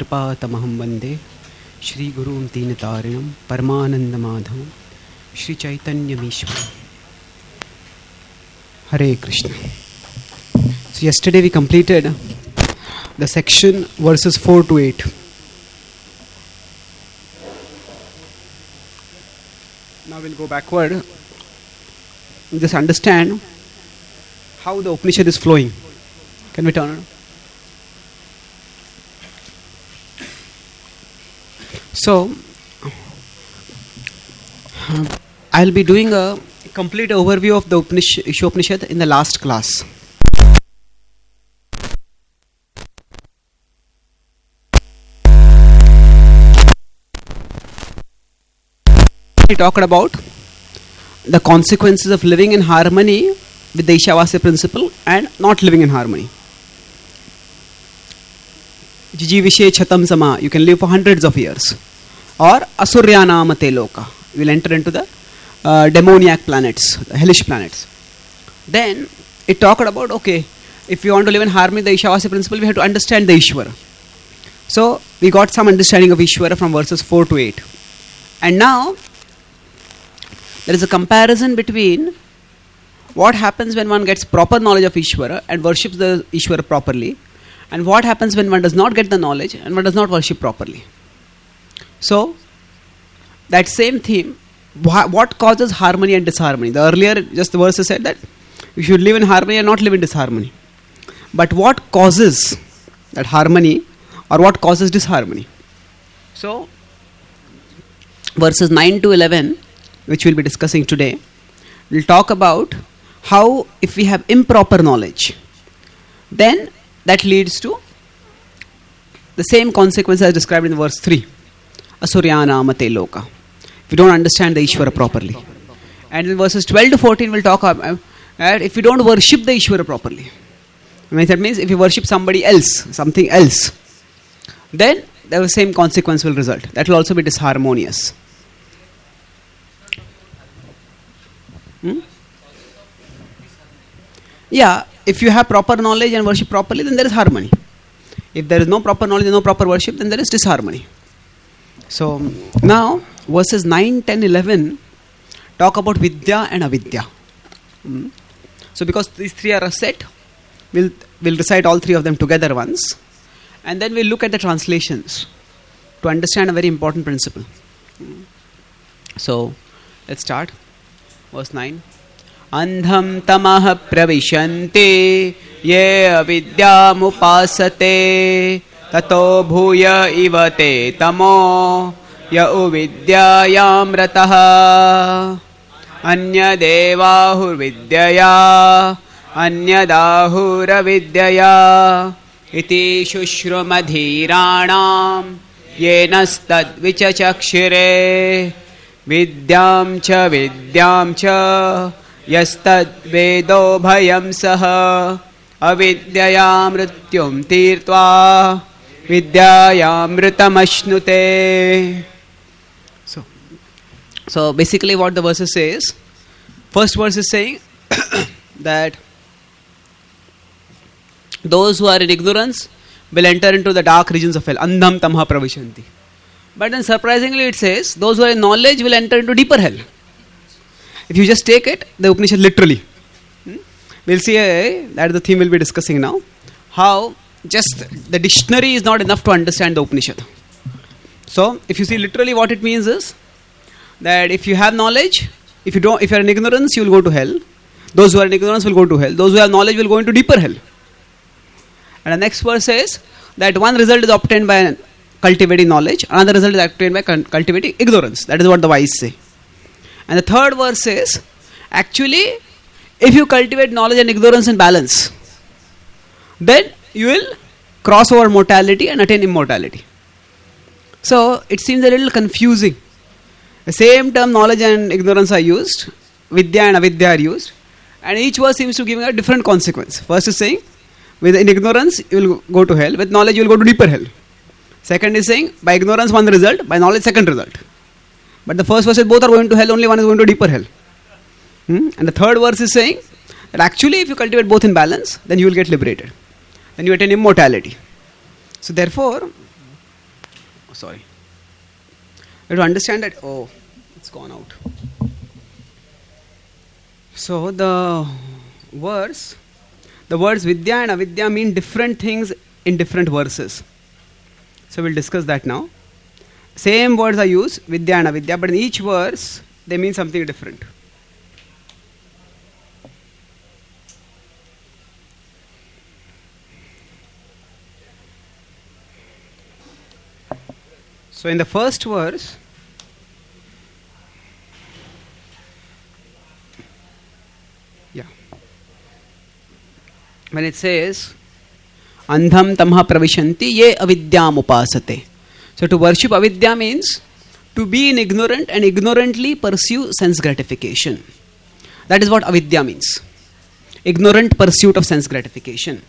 कृपातमहं Vande श्रीगुरुं दीनतारिणं परमानन्दमाधवं श्रीचैतन्यमीश्वरम्. Hare Krishna. So yesterday we completed the section verses 4 to 8. Now we'll go backward and just understand how the Upanishad is flowing. Can we turn on? So, I'll be doing a complete overview of the Ishopanishad in the last class. We talked about the consequences of living in harmony with the Ishavasya principle and not living in harmony. Jijivishe chatam sama, you can live for hundreds of years. Or asuryanamate loka, you will enter into the demoniac planets, the hellish planets. Then it talked about, okay, if you want to live in harmony with the Ishavasya principle, we have to understand the Ishvara. So we got some understanding of Ishvara from verses 4 to 8. And now there is a comparison between what happens when one gets proper knowledge of Ishvara and worships the Ishvara properly, and what happens when one does not get the knowledge and one does not worship properly. So, that same theme, what causes harmony and disharmony? The earlier, just the verses said that you should live in harmony and not live in disharmony. But what causes that harmony or what causes disharmony? So, verses 9 to 11, which we'll be discussing today, we'll talk about how if we have improper knowledge, then that leads to the same consequences as described in verse 3. Asuryanamate loka. If you don't understand the Ishvara properly. And in verses 12 to 14 we'll talk about if you don't worship the Ishvara properly. That means if you worship somebody else, something else, then the same consequence will result. That will also be disharmonious. Yeah, if you have proper knowledge and worship properly, then there is harmony. If there is no proper knowledge and no proper worship, then there is disharmony. So, now, verses 9, 10, 11 talk about Vidya and Avidya. So, because these three are a set, we'll recite all three of them together once. And then we'll look at the translations to understand a very important principle. So, let's start. Verse 9. Andham tamah pravishanti ye avidyamupasate tato bhuya ivate tamo ya uvidyayam rataha anya devahur vidyaya anyadahur avidyaya iti shushrumadhiranam yenastad vichachakshire vidyam cha Yastad vedo bhayam saha avidyayam mrityum tirtva vidyayam mritam ashnute. So basically what the verses says, first verse is saying that those who are in ignorance will enter into the dark regions of hell. Andham tamha pravishanti. But then surprisingly it says, those who are in knowledge will enter into deeper hell. If you just take it, the Upanishad literally, we'll see that the theme we'll be discussing now. How just the dictionary is not enough to understand the Upanishad. So, if you see literally what it means is that if you have knowledge, if you are in ignorance, you will go to hell. Those who are in ignorance will go to hell. Those who have knowledge will go into deeper hell. And the next verse says that one result is obtained by cultivating knowledge, another result is obtained by cultivating ignorance. That is what the wise say. And the third verse says, actually, if you cultivate knowledge and ignorance in balance, then you will cross over mortality and attain immortality. So, it seems a little confusing. The same term, knowledge and ignorance are used, Vidya and Avidya are used, and each verse seems to give a different consequence. First is saying, in ignorance, you will go to hell, with knowledge, you will go to deeper hell. Second is saying, by ignorance, one result, by knowledge, second result. But the first verse says both are going to hell, only one is going to deeper hell. And the third verse is saying that actually if you cultivate both in balance, then you will get liberated. Then you attain immortality. So therefore, sorry. You have to understand that. Oh, it's gone out. So the words Vidya and Avidya mean different things in different verses. So we'll discuss that now. Same words are used, Vidya and Avidya, but in each verse they mean something different. So in the first verse, when it says Andham tamha pravishanti ye avidyam upasate. So to worship avidya means to be in ignorant and ignorantly pursue sense gratification. That is what avidya means. Ignorant pursuit of sense gratification.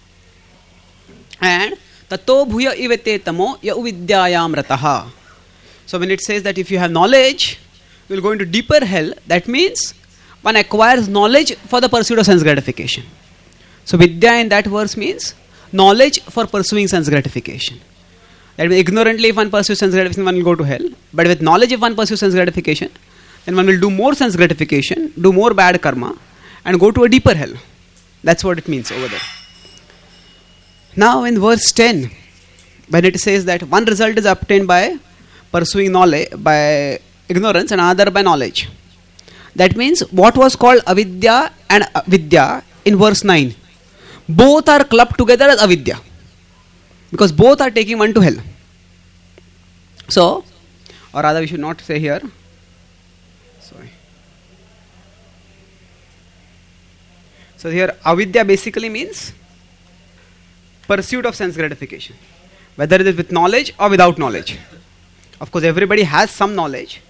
And tato bhuya ivete tamo ya uvidyayam rataha. So when it says that if you have knowledge, you will go into deeper hell, that means one acquires knowledge for the pursuit of sense gratification. So Vidya in that verse means knowledge for pursuing sense gratification. That means ignorantly if one pursues sense gratification, one will go to hell. But with knowledge, if one pursues sense gratification, then one will do more sense gratification, do more bad karma, and go to a deeper hell. That's what it means over there. Now in verse 10, when it says that one result is obtained by pursuing knowledge, by ignorance, and another by knowledge. That means what was called avidya and vidya in verse 9. Both are clubbed together as avidya, because both are taking one to hell. So, or rather we should not say here. Sorry. So here avidya basically means pursuit of sense gratification, whether it is with knowledge or without knowledge. Of course everybody has some knowledge.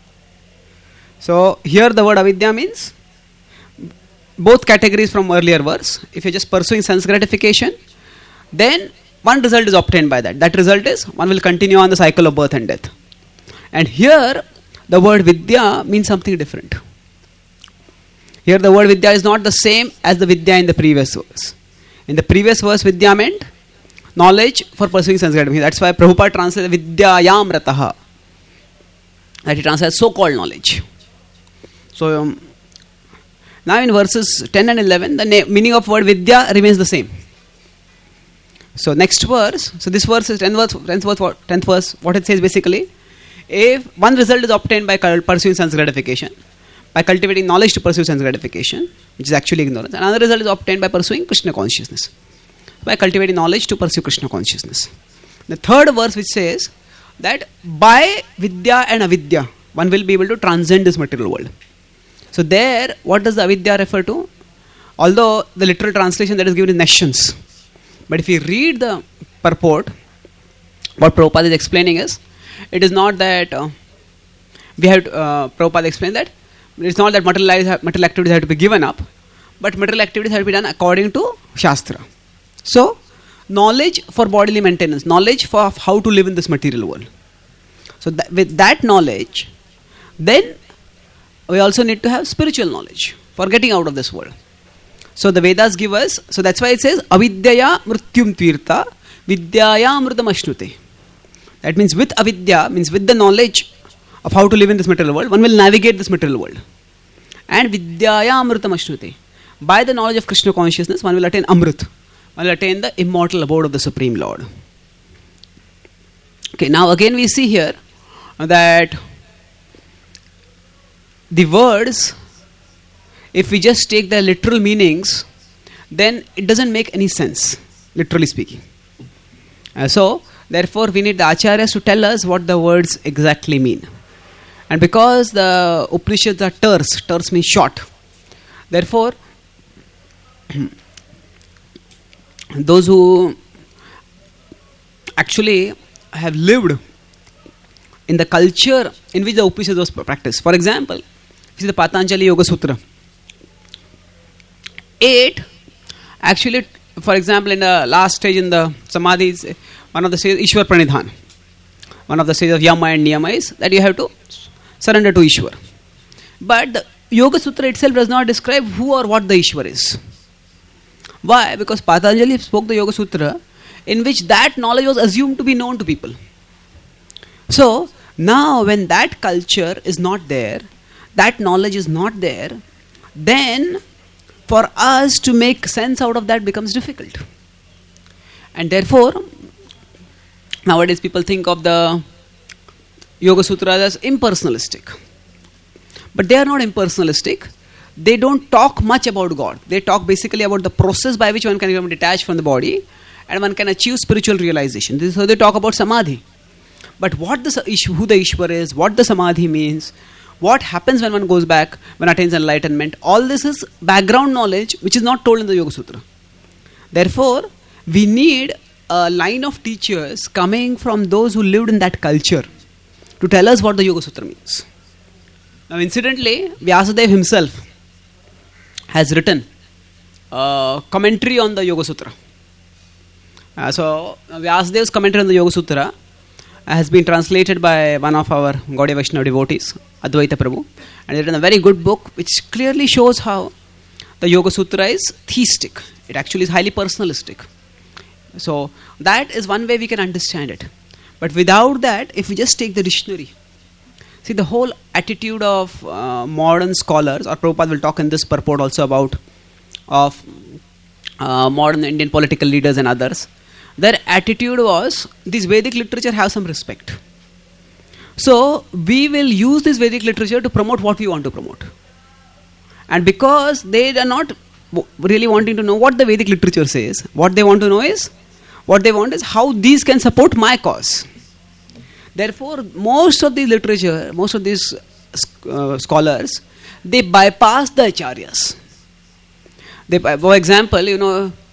So here the word avidya means both categories from earlier verse. If you're just pursuing sense gratification, then one result is obtained by that. That result is one will continue on the cycle of birth and death. And here the word vidya means something different. Here the word vidya is not the same as the vidya in the previous verse. In the previous verse, vidya meant knowledge for pursuing sense gratification. That's why Prabhupada translated vidyayam rataha. That he translates so-called knowledge. So now in verses 10 and 11, the meaning of word vidya remains the same. So next verse, so this verse is 10th verse, what it says basically, if one result is obtained by pursuing sense gratification, by cultivating knowledge to pursue sense gratification, which is actually ignorance, another result is obtained by pursuing Krishna consciousness, by cultivating knowledge to pursue Krishna consciousness. The third verse which says that by vidya and avidya, one will be able to transcend this material world. So there, what does the avidya refer to? Although the literal translation that is given is nations. But if you read the purport, what Prabhupada is explaining is, it is not that Prabhupada explained that it's not that material activities have to be given up, but material activities have to be done according to Shastra. So, knowledge for bodily maintenance, knowledge for how to live in this material world. So with that knowledge, then we also need to have spiritual knowledge for getting out of this world. So the Vedas give us, so that's why it says avidyaya mrityum tvirta vidyaya amrutam ashnute. That means with avidya, means with the knowledge of how to live in this material world, one will navigate this material world. And vidyaya amrutam ashnute. By the knowledge of Krishna consciousness, one will attain amrut. One will attain the immortal abode of the Supreme Lord. Okay, now again we see here that the words, if we just take their literal meanings, then it doesn't make any sense, literally speaking. So, therefore, we need the acharyas to tell us what the words exactly mean. And because the Upanishads are terse means short. Therefore, those who actually have lived in the culture in which the Upanishads was practiced. For example, this is the Patanjali Yoga Sutra. 8, actually, for example, in the last stage in the Samadhis, one of the stages, Ishwar Pranidhan. One of the stages of Yama and Niyama is that you have to surrender to Ishwar. But the Yoga Sutra itself does not describe who or what the Ishwar is. Why? Because Patanjali spoke the Yoga Sutra in which that knowledge was assumed to be known to people. So now when that culture is not there, that knowledge is not there, then for us to make sense out of that becomes difficult. And therefore, nowadays people think of the Yoga Sutras as impersonalistic. But they are not impersonalistic. They don't talk much about God. They talk basically about the process by which one can become detached from the body and one can achieve spiritual realization. This is how they talk about Samadhi. But what who the Ishwar is, what the Samadhi means, what happens when one goes back, when attains enlightenment, all this is background knowledge which is not told in the Yoga Sutra. Therefore, we need a line of teachers coming from those who lived in that culture to tell us what the Yoga Sutra means. Now, incidentally, Vyasadeva himself has written a commentary on the Yoga Sutra. So, Vyasadev's commentary on the Yoga Sutra has been translated by one of our Gaudiya Vaishnava devotees, Advaita Prabhu, and written a very good book which clearly shows how the Yoga Sutra is theistic. It actually is highly personalistic. So, that is one way we can understand it. But without that, if we just take the dictionary, see the whole attitude of modern scholars, or Prabhupada will talk in this purport also about of modern Indian political leaders and others. Their attitude was, this Vedic literature has some respect. So, we will use this Vedic literature to promote what we want to promote. And because they are not really wanting to know what the Vedic literature says, what they want to know is, what they want is how these can support my cause. Therefore, most of the literature, most of these scholars, they bypass the acharyas. For example, in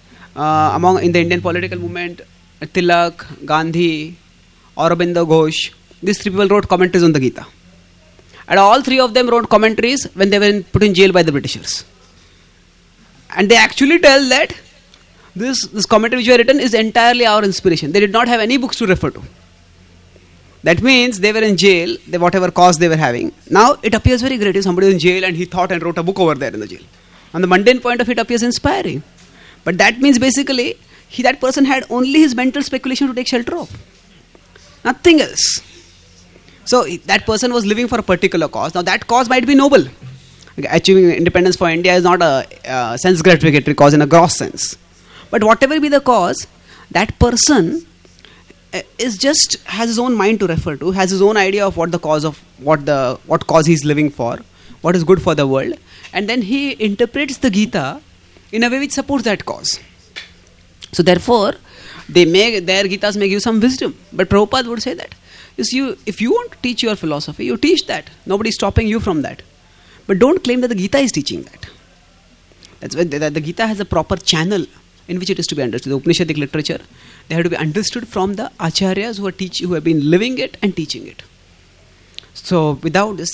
the Indian political movement, Tilak, Gandhi, Aurobindo Ghosh, these three people wrote commentaries on the Gita. And all three of them wrote commentaries when they were put in jail by the Britishers. And they actually tell that this commentary which were written is entirely our inspiration. They did not have any books to refer to. That means they were in jail, whatever cause they were having. Now it appears very great if somebody is in jail and he thought and wrote a book over there in the jail. On the mundane point of it appears inspiring. But that means basically that person had only his mental speculation to take shelter of. Nothing else. So that person was living for a particular cause. Now that cause might be noble. Achieving independence for India is not a sense gratificatory cause in a gross sense. But whatever be the cause, that person has his own mind to refer to, has his own idea of what the cause of what cause he's living for, what is good for the world, and then he interprets the Gita in a way which supports that cause. So therefore, their Gitas may give some wisdom. But Prabhupada would say that if you want to teach your philosophy, you teach that. Nobody is stopping you from that. But don't claim that the Gita is teaching that. That's why the Gita has a proper channel in which it is to be understood. The Upanishadic literature, they have to be understood from the acharyas who have been living it and teaching it. So without this,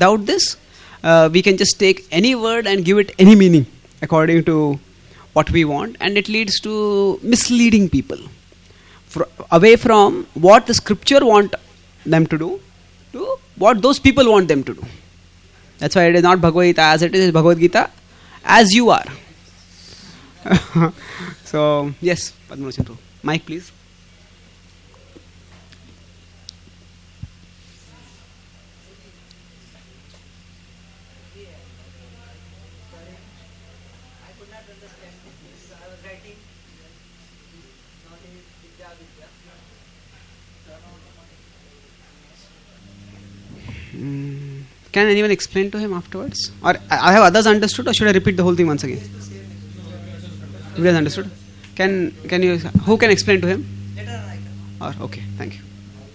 we can just take any word and give it any meaning according to what we want, and it leads to misleading people away from what the scripture want them to do to what those people want them to do. That's why it is not Bhagavad Gita as it is Bhagavad Gita as you are. So, yes, Padma. Mike, please. Can anyone explain to him afterwards? Or have others understood, or should I repeat the whole thing once again? Everybody has understood? Can you? Who can explain to him? Or okay, thank you.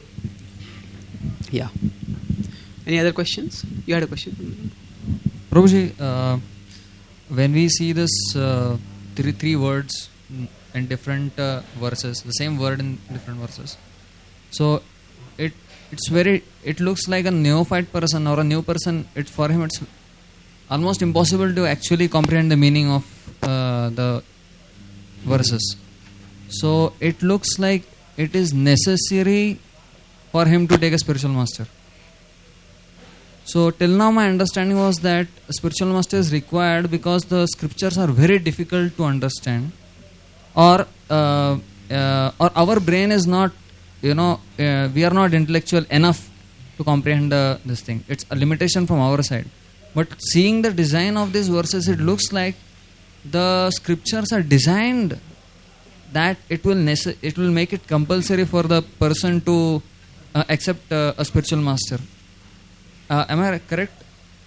Yeah. Any other questions? You had a question, Prabhuji. When we see this three words in different verses, the same word in different verses, so it looks like a neophyte person or a new person. For him it's almost impossible to actually comprehend the meaning of the verses. So it looks like it is necessary for him to take a spiritual master. So till now my understanding was that a spiritual master is required because the scriptures are very difficult to understand, or our brain is not we are not intellectual enough to comprehend this thing. It's a limitation from our side. But seeing the design of these verses, it looks like the scriptures are designed that it will make it compulsory for the person to accept a spiritual master. Am I correct?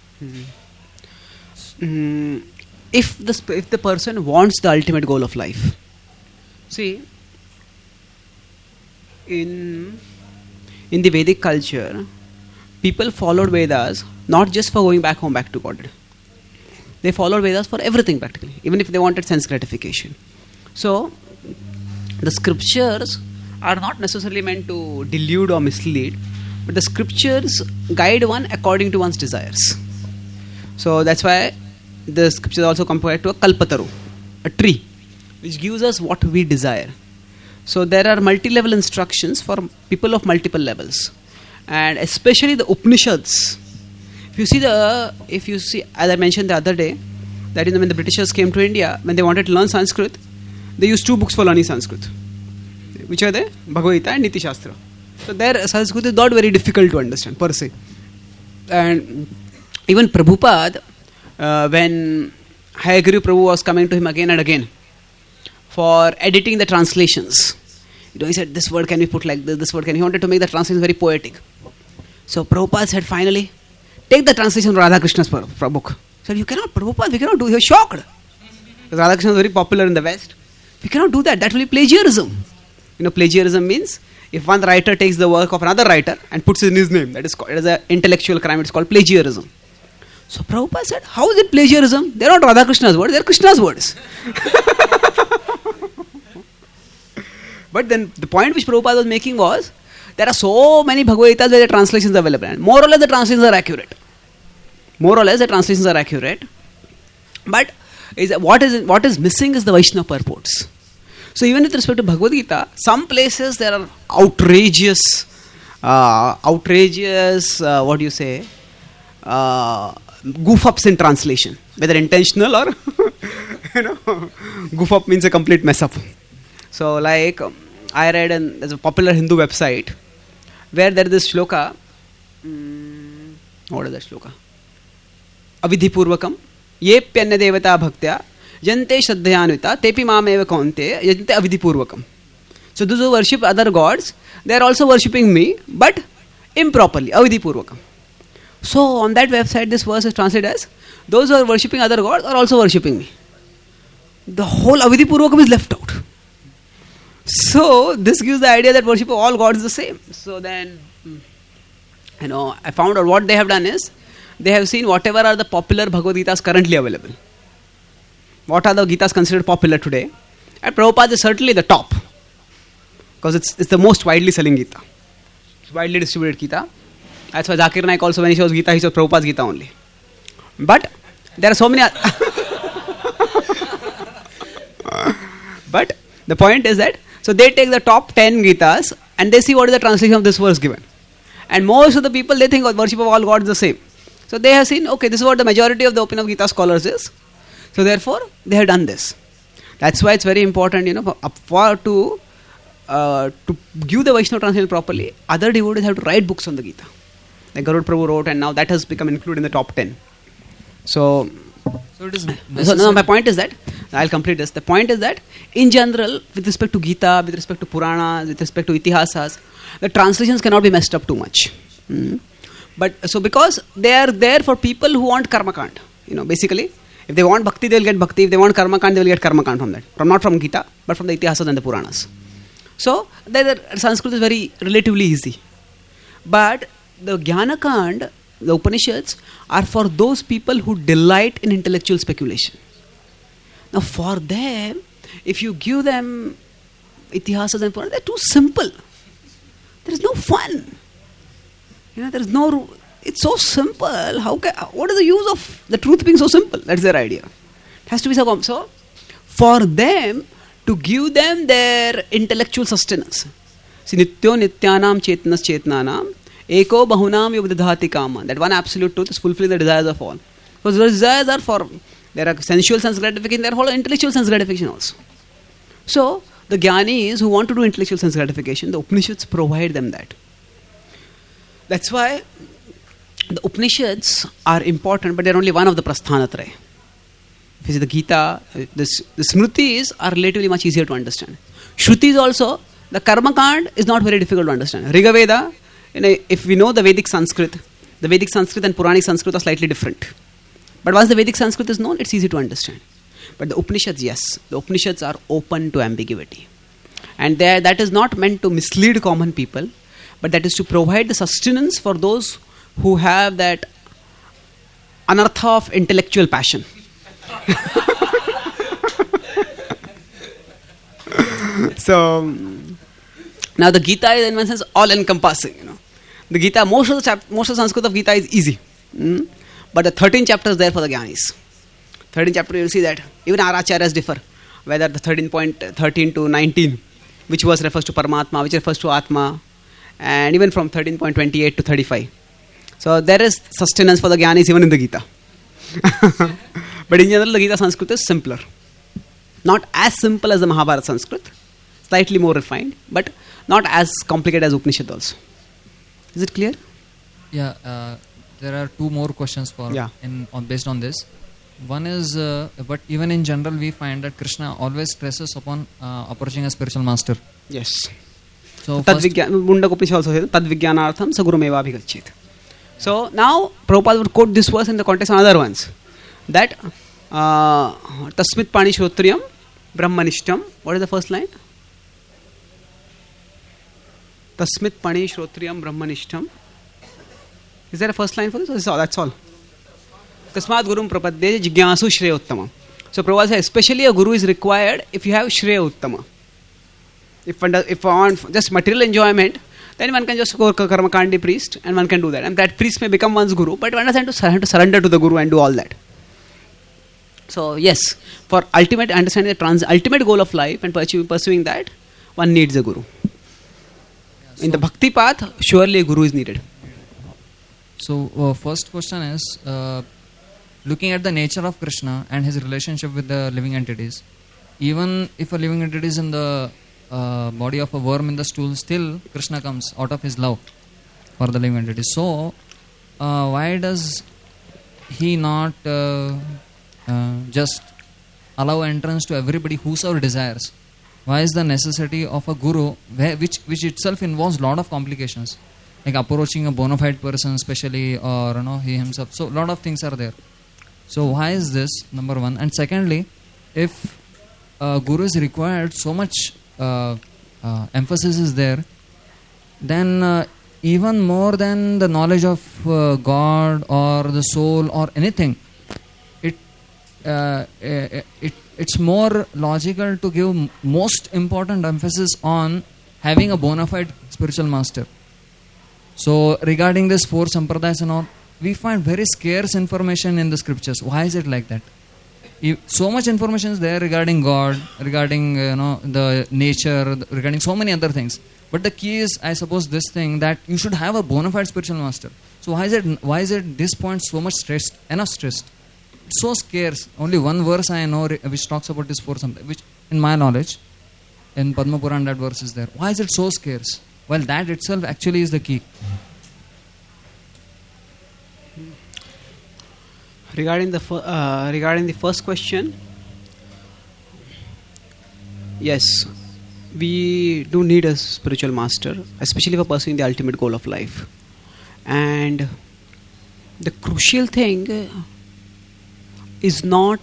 If the person wants the ultimate goal of life, see, in the Vedic culture, people followed Vedas not just for going back to God. They followed Vedas for everything practically, even if they wanted sense gratification. So, the scriptures are not necessarily meant to delude or mislead, but the scriptures guide one according to one's desires. So that's why the scriptures also compared to a kalpataru, a tree, which gives us what we desire. So there are multi-level instructions for people of multiple levels, and especially the Upanishads. If you see, as I mentioned the other day, that when the Britishers came to India, when they wanted to learn Sanskrit, they used two books for learning Sanskrit, which are the Bhagavad Gita and Niti Shastra. So their Sanskrit is not very difficult to understand per se. And even Prabhupada, when Hayagiri Prabhu was coming to him again and again for editing the translations, he said, this word can be put like this word can. He wanted to make the translation very poetic. So Prabhupada said, finally, take the translation of Radhakrishna's book. He said, you cannot, Prabhupada, we cannot do. He was shocked. Because Radhakrishna is very popular in the West. We cannot do that. That will be plagiarism. Plagiarism means if one writer takes the work of another writer and puts it in his name, it is an intellectual crime. It's called plagiarism. So Prabhupada said, how is it plagiarism? They are not Radhakrishna's words, they are Krishna's words. But then the point which Prabhupada was making was, there are so many Bhagavad Gitas where the translations are available. And more or less the translations are accurate. But what is missing is the Vaishnava purports. So even with respect to Bhagavad Gita, some places there are outrageous, goof-ups in translation, whether intentional or, goof-up means a complete mess-up. So like, I read, there's a popular Hindu website, where there is this shloka, what is that shloka? Avidhipurvakam, yepyanya devata bhaktya, jante shraddhayanvita, tepi mameva kaunte, jante avidhipurvakam. So those who worship other gods, they are also worshipping me, but improperly, avidhipurvakam. So on that website, this verse is translated as, those who are worshipping other gods are also worshipping me. The whole avidhipurvakam is left out. So this gives the idea that worship of all gods is the same. So then, I found out what they have done is, they have seen whatever are the popular Bhagavad Gitas currently available. What are the Gitas considered popular today? And Prabhupada is certainly the top. Because it's the most widely selling Gita. It's widely distributed Gita. That's why Zakir Naik also, when he shows Gita, he shows Prabhupada's Gita only. But there are so many but the point is that, so they take the top 10 Gitas and they see what is the translation of this verse given. And most of the people, they think worship of all gods is the same. So they have seen, okay, this is what the majority of the opinion of Gita scholars is. So therefore, they have done this. That's why it's very important, to give the Vaishnava translation properly, other devotees have to write books on the Gita. Like Garud Prabhu wrote, and now that has become included in the top 10. So it is my point is that, I'll complete this. The point is that, in general, with respect to Gita, with respect to Puranas, with respect to Itihasas, the translations cannot be messed up too much. But so because they are there for people who want Karmakant. Basically, if they want Bhakti, they will get Bhakti. If they want Karmakant, they will get Karmakant from that. Not from Gita, but from the Itihasas and the Puranas. So, the Sanskrit is very relatively easy. But the Jnanakand, the Upanishads, are for those people who delight in intellectual speculation. Now, for them, if you give them Itihasas and Puranas, they're too simple. There is no fun. There is no. It's so simple. What is the use of the truth being so simple? That's their idea. It has to be so complex. So, for them, to give them their intellectual sustenance. See, nityo nityanam chetnas chetnanam eko bahunam yobdadhati kama. That one absolute truth is fulfilling the desires of all. Because those desires are there are sensual sense gratification, there are whole intellectual sense gratification also. So, the Jnanis who want to do intellectual sense gratification, the Upanishads provide them that. That's why the Upanishads are important, but they're only one of the Prasthanatraya. If you see the Gita, the Smritis are relatively much easier to understand. Shrutis also, the Karma Kand is not very difficult to understand. Rigaveda, if we know the Vedic Sanskrit and Puranic Sanskrit are slightly different. But once the Vedic Sanskrit is known, it's easy to understand. But the Upanishads, yes, the Upanishads are open to ambiguity. And that is not meant to mislead common people, but that is to provide the sustenance for those who have that anartha of intellectual passion. So, now the Gita is in one sense all encompassing. The Gita, most of the Sanskrit of Gita is easy. But the 13 chapters there for the Jnanis. 13 chapters, you will see that even our acharyas differ, whether the 13 to 19, which verse refers to Paramatma, which refers to Atma, and even from 13.28 to 35. So there is sustenance for the Jnanis even in the Gita. But in general, the Gita Sanskrit is simpler. Not as simple as the Mahabharata Sanskrit, slightly more refined, but not as complicated as Upanishad also. Is it clear? Yeah, there are two more questions based on this. One is, but even in general, we find that Krishna always stresses upon approaching a spiritual master. Yes. So Mundaka Upanishad also says, Tad Vijnanartham Sagurumeva Abhigacchit. So now Prabhupada would quote this verse in the context of other ones. That Tasmit Pani Shrotriyam Brahmanishtam. What is the first line? Tasmit Pani Shrotriyam Brahmanishtam. Is there a first line for this? That's all. Tasmat Gurum Prapadde Jigyasu Shreya Uttama. So Prabhupada says, especially a guru is required if you have Shreya Uttama. If on just material enjoyment, then one can just go Karma Kandi priest and one can do that. And that priest may become one's guru, but one has to surrender to the guru and do all that. So yes, for ultimate understanding the ultimate goal of life and pursuing that, one needs a guru. In the bhakti path, surely a guru is needed. So first question is, looking at the nature of Krishna and his relationship with the living entities, even if a living entity is in the body of a worm in the stool, still Krishna comes out of his love for the living entity. So why does he not just allow entrance to everybody whosoever desires? Why is the necessity of a guru, which itself involves a lot of complications, like approaching a bona fide person especially, or he himself? So a lot of things are there. So why is this, number one? And secondly, if guru is required, so much emphasis is there, then even more than the knowledge of God or the soul or anything, it's more logical to give most important emphasis on having a bona fide spiritual master. So regarding this four sampradayas and all, we find very scarce information in the scriptures. Why is it like that? So much information is there regarding God, regarding the nature, regarding so many other things. But the key is, I suppose, this thing that you should have a bona fide spiritual master. So why is it this point so much stressed? Enough stressed. It's so scarce. Only one verse I know which talks about this four sampradayas, which in my knowledge, in Padma Puran that verse is there. Why is it so scarce? Well, that itself actually is the key. Regarding the first question, yes, we do need a spiritual master, especially for pursuing the ultimate goal of life. And the crucial thing is not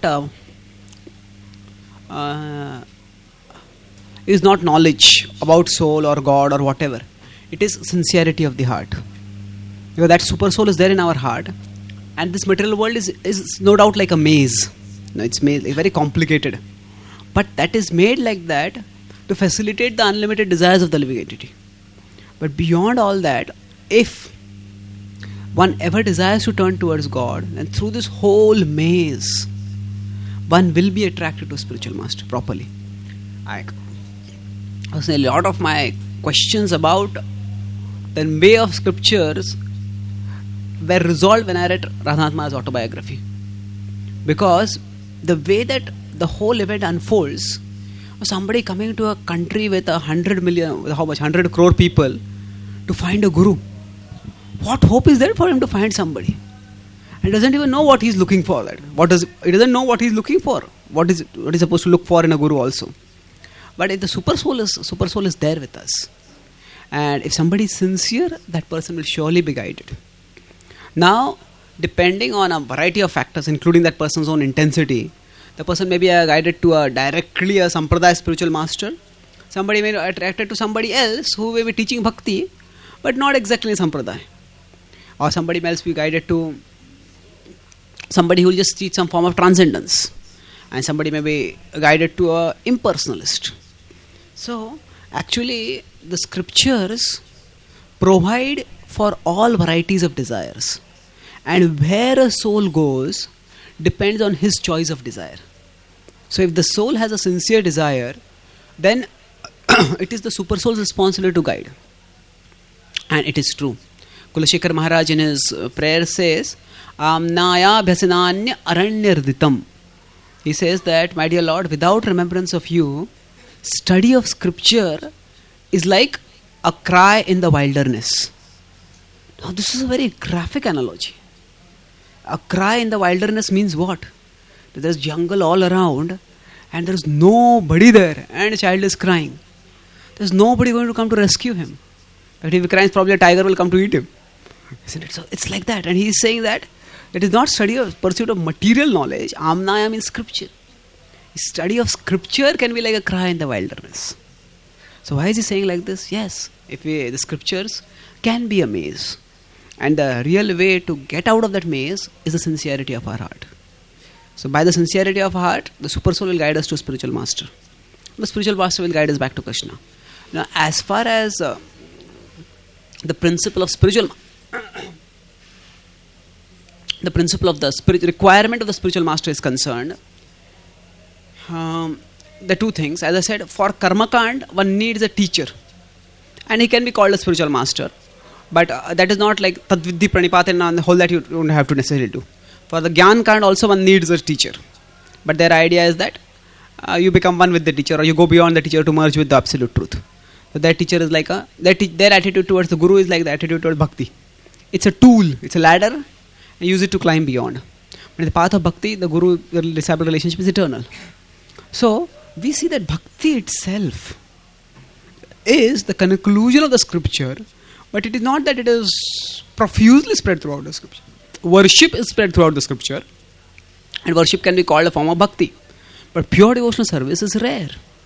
knowledge about soul or God or whatever. It is sincerity of the heart. Because that super soul is there in our heart. And this material world is no doubt like a maze. It's very complicated. But that is made like that to facilitate the unlimited desires of the living entity. But beyond all that, if one ever desires to turn towards God, and through this whole maze, one will be attracted to a spiritual master properly. A lot of my questions about the way of scriptures were resolved when I read Radhanath Maharaj's autobiography. Because the way that the whole event unfolds, Somebody coming to a country with 100 million, how much? 100 crore people to find a guru. What hope is there for him to find somebody? And doesn't even know what he's looking for. He doesn't know what he's looking for. What is supposed to look for in a guru also. But if the super soul is there with us, and if somebody is sincere, that person will surely be guided. Now, depending on a variety of factors, including that person's own intensity, the person may be guided to directly a Sampradaya spiritual master. Somebody may be attracted to somebody else who may be teaching bhakti, but not exactly Sampradaya. Or somebody else be guided to somebody who will just teach some form of transcendence. And somebody may be guided to a impersonalist. So, actually, the scriptures provide for all varieties of desires. And where a soul goes depends on his choice of desire. So if the soul has a sincere desire, then it is the super soul's responsibility to guide. And it is true. Kulashekar Maharaj in his prayer says, Amnaya bhyasananya aranyarditam. He says that, my dear Lord, without remembrance of you, study of scripture is like a cry in the wilderness. Now this is a very graphic analogy. A cry in the wilderness means what? There's jungle all around and there's nobody there and a child is crying. There's nobody going to come to rescue him. But if he cries, probably a tiger will come to eat him. Isn't it? So it's like that. And he is saying that it is not study of pursuit of material knowledge. Amnaya means scripture. Study of scripture can be like a cry in the wilderness. So why is he saying like this? Yes, the scriptures can be a maze. And the real way to get out of that maze is the sincerity of our heart. So by the sincerity of our heart, the super soul will guide us to a spiritual master. The spiritual master will guide us back to Krishna. Now, as far as the principle of spiritual, the principle of the requirement of the spiritual master is concerned, the two things, as I said, for Karmakand, one needs a teacher. And he can be called a spiritual master. But that is not like Tadvidhi Pranipatena and the whole that you don't have to necessarily do. For the Gyan Kand also one needs a teacher. But their idea is that you become one with the teacher or you go beyond the teacher to merge with the absolute truth. So that teacher is like their attitude towards the Guru is like the attitude towards Bhakti. It's a tool, it's a ladder and use it to climb beyond. But in the path of Bhakti, the Guru-disciple relationship is eternal. So we see that Bhakti itself is the conclusion of the scripture. But it is not that it is profusely spread throughout the scripture. Worship is spread throughout the scripture. And worship can be called a form of bhakti. But pure devotional service is rare.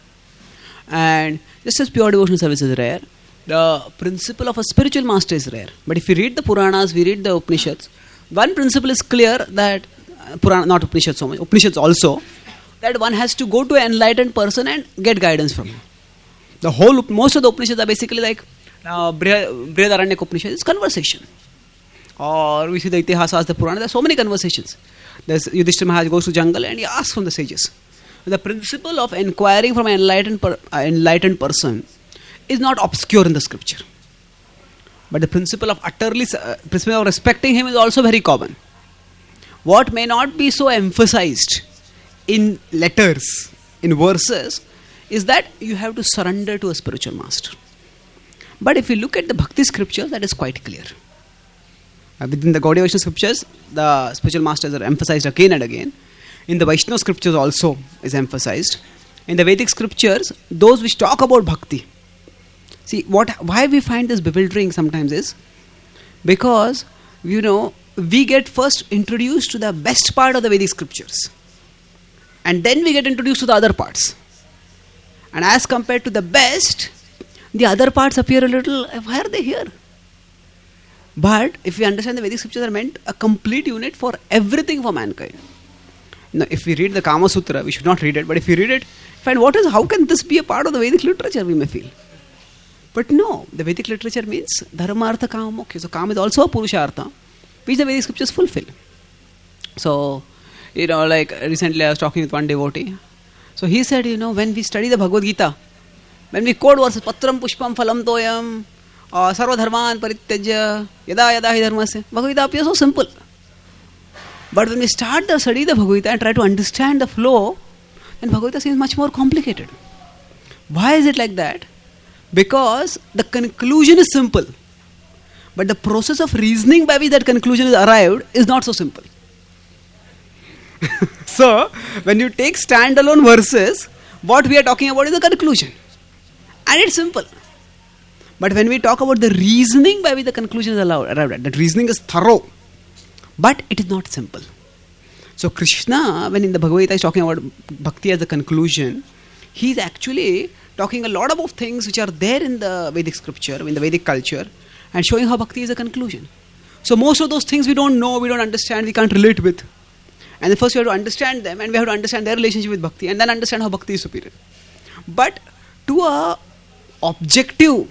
And just as pure devotional service is rare, the principle of a spiritual master is rare. But if we read the Puranas, we read the Upanishads, one principle is clear that, not Upanishads so much, Upanishads also, that one has to go to an enlightened person and get guidance from him. Most of the Upanishads are basically like, Brihadaranyaka Upanishad is conversation. Or we see the Itihasas, the Purana, there are so many conversations. There's Yudhishthira Maharaj goes to jungle and he asks from the sages. The principle of inquiring from an enlightened person is not obscure in the scripture. But the principle of respecting him is also very common. What may not be so emphasized in letters, in verses, is that you have to surrender to a spiritual master. But if you look at the Bhakti scriptures, that is quite clear. Within the Gaudiya Vaishnava scriptures, the spiritual masters are emphasized again and again. In the Vaishnava scriptures also is emphasized. In the Vedic scriptures, those which talk about Bhakti. See, why we find this bewildering sometimes is because, we get first introduced to the best part of the Vedic scriptures. And then we get introduced to the other parts. And as compared to the best, the other parts appear a little, why are they here? But if we understand the Vedic scriptures are meant a complete unit for everything for mankind. Now, if we read the Kama Sutra, we should not read it, but if we read it, find how can this be a part of the Vedic literature, we may feel. But no, the Vedic literature means Dharma, Artha, Kama, Moksha. So Kama is also a Purushartha, which the Vedic scriptures fulfill. So, like recently I was talking with one devotee. So he said, when we study the Bhagavad Gita, when we quote verses, Patram Pushpam Phalam Toyam, or Sarva Dharman Parityajya, Yada Yada Hi Dharmasya, Bhagavad Gita appears so simple. But when we start the study of the Bhagavad Gita and try to understand the flow, then Bhagavad Gita seems much more complicated. Why is it like that? Because the conclusion is simple, but the process of reasoning by which that conclusion is arrived is not so simple. So, when you take standalone verses, what we are talking about is the conclusion. And it's simple. But when we talk about the reasoning by which the conclusion is arrived at, that reasoning is thorough, but it is not simple. So Krishna, when in the Bhagavad Gita is talking about bhakti as the conclusion, he is actually talking a lot about things which are there in the Vedic scripture, in the Vedic culture, and showing how bhakti is a conclusion. So most of those things we don't know, we don't understand, we can't relate with. And then first we have to understand them, and we have to understand their relationship with bhakti, and then understand how bhakti is superior. But to a objective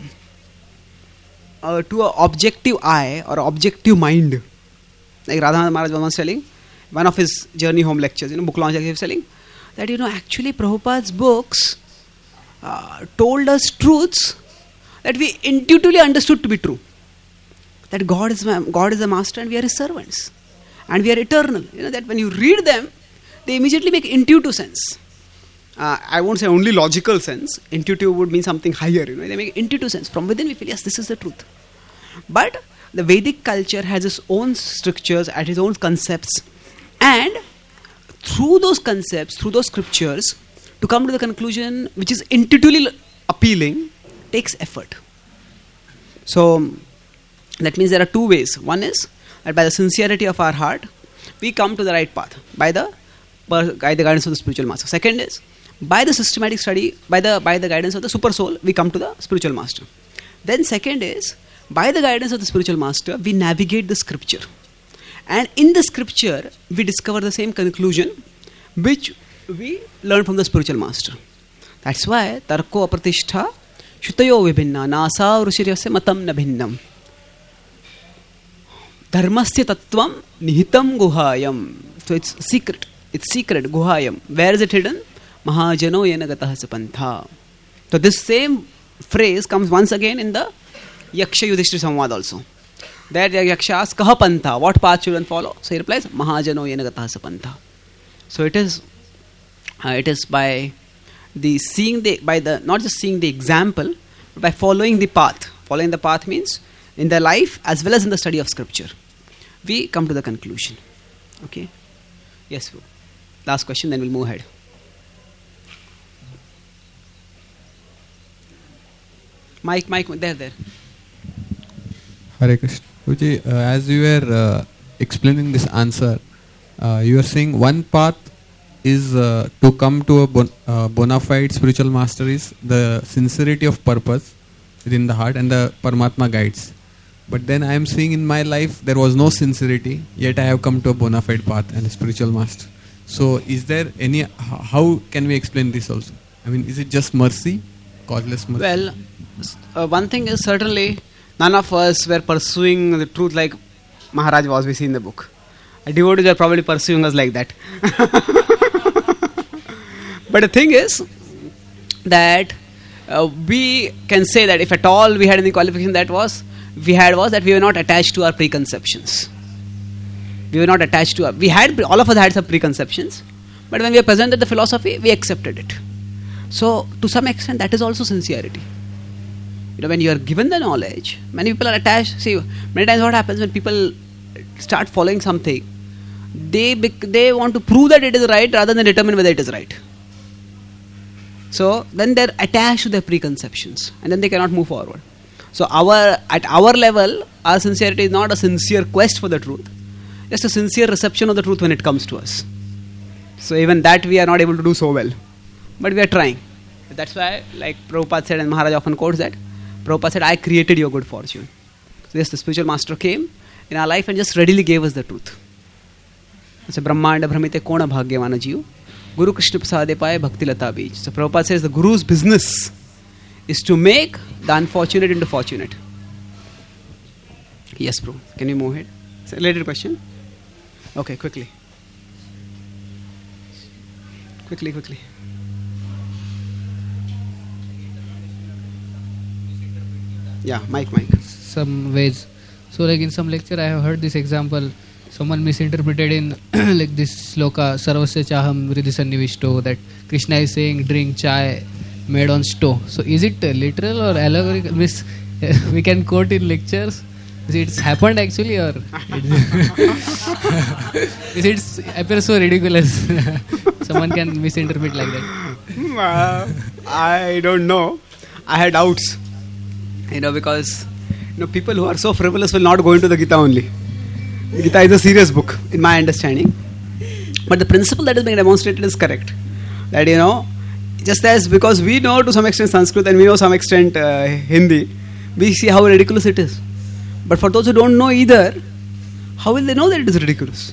eye or objective mind, like Radha Maharaj was telling, one of his journey home lectures, book launch, he was telling that actually Prabhupada's books told us truths that we intuitively understood to be true. That God is a master and we are his servants, and we are eternal. That when you read them, they immediately make intuitive sense. I won't say only logical sense. Intuitive would mean something higher. They make intuitive sense. From within we feel, yes, this is the truth. But the Vedic culture has its own strictures and its own concepts. And through those concepts, through those scriptures, to come to the conclusion which is intuitively appealing takes effort. So that means there are two ways. One is that by the sincerity of our heart, we come to the right path by the guidance of the spiritual master. Second is by the systematic study, by the guidance of the super soul, we come to the spiritual master. Then second is by the guidance of the spiritual master, we navigate the scripture. And in the scripture, we discover the same conclusion which we learn from the spiritual master. That's why tarko apratishtha shutayo vibhinna nasa rushiryasya matam na bhinnam dharmasya tattvam nihitam guhayam. So it's secret, guhayam. Where is it hidden? Mahajano yena gatah sapantha. So this same phrase comes once again in the Yaksha Yudhishthira Samvad also. There Yaksha asks, Kaha pantha, what path should one follow? So he replies, Mahajano yena gatah sapantha. So it is by the seeing not just seeing the example, but by following the path. Following the path means in the life as well as in the study of scripture, we come to the conclusion. Okay? Yes, last question, then we'll move ahead. Mike, there. Hare Krishna. Guruji, as you were explaining this answer, you are saying one path is to come to a bona fide spiritual master is the sincerity of purpose within the heart, and the Paramatma guides. But then I am seeing in my life there was no sincerity, yet I have come to a bona fide path and a spiritual master. So is there how can we explain this also? I mean, is it just mercy, causeless mercy? Well, one thing is certainly none of us were pursuing the truth like Maharaj was, we see in the book. Devotees are probably pursuing us like that. But the thing is that we can say that if at all we had any qualification was that we were not attached to our preconceptions. We were not attached to all of us had some preconceptions, but when we are presented the philosophy, we accepted it. So to some extent that is also sincerity. When you are given the knowledge, many people are attached. See, many times what happens when people start following something, they want to prove that it is right rather than determine whether it is right. So then they're attached to their preconceptions, and then they cannot move forward. So at our level, our sincerity is not a sincere quest for the truth, just a sincere reception of the truth when it comes to us. So even that we are not able to do so well, but we are trying. That's why, like Prabhupada said, and Maharaj often quotes that, Prabhupada said, I created your good fortune. So yes, the spiritual master came in our life and just readily gave us the truth. It's a Brahmanda Brahmite Kona Bhagyavana Jiv, Guru Krishna Prasade Paye Bhakti Lata Beej. So Prabhupada says the Guru's business is to make the unfortunate into fortunate. Yes, bro. Can we move ahead? It's a related question. Okay, quickly. Yeah, Mike. Some ways. So like in some lecture I have heard this example, someone misinterpreted in like this sloka, Sarvasya Chaham Vriddhi Sannivishto, that Krishna is saying drink chai made on stove. So is it literal or allegorical? Means we can quote in lectures. Is it happened actually, or is it appears so ridiculous? Someone can misinterpret like that. I don't know. I had doubts, because people who are so frivolous will not go into the Gita only. The Gita is a serious book, in my understanding. But the principle that is being demonstrated is correct. That just as because we know to some extent Sanskrit and we know some extent Hindi, we see how ridiculous it is. But for those who don't know either, how will they know that it is ridiculous?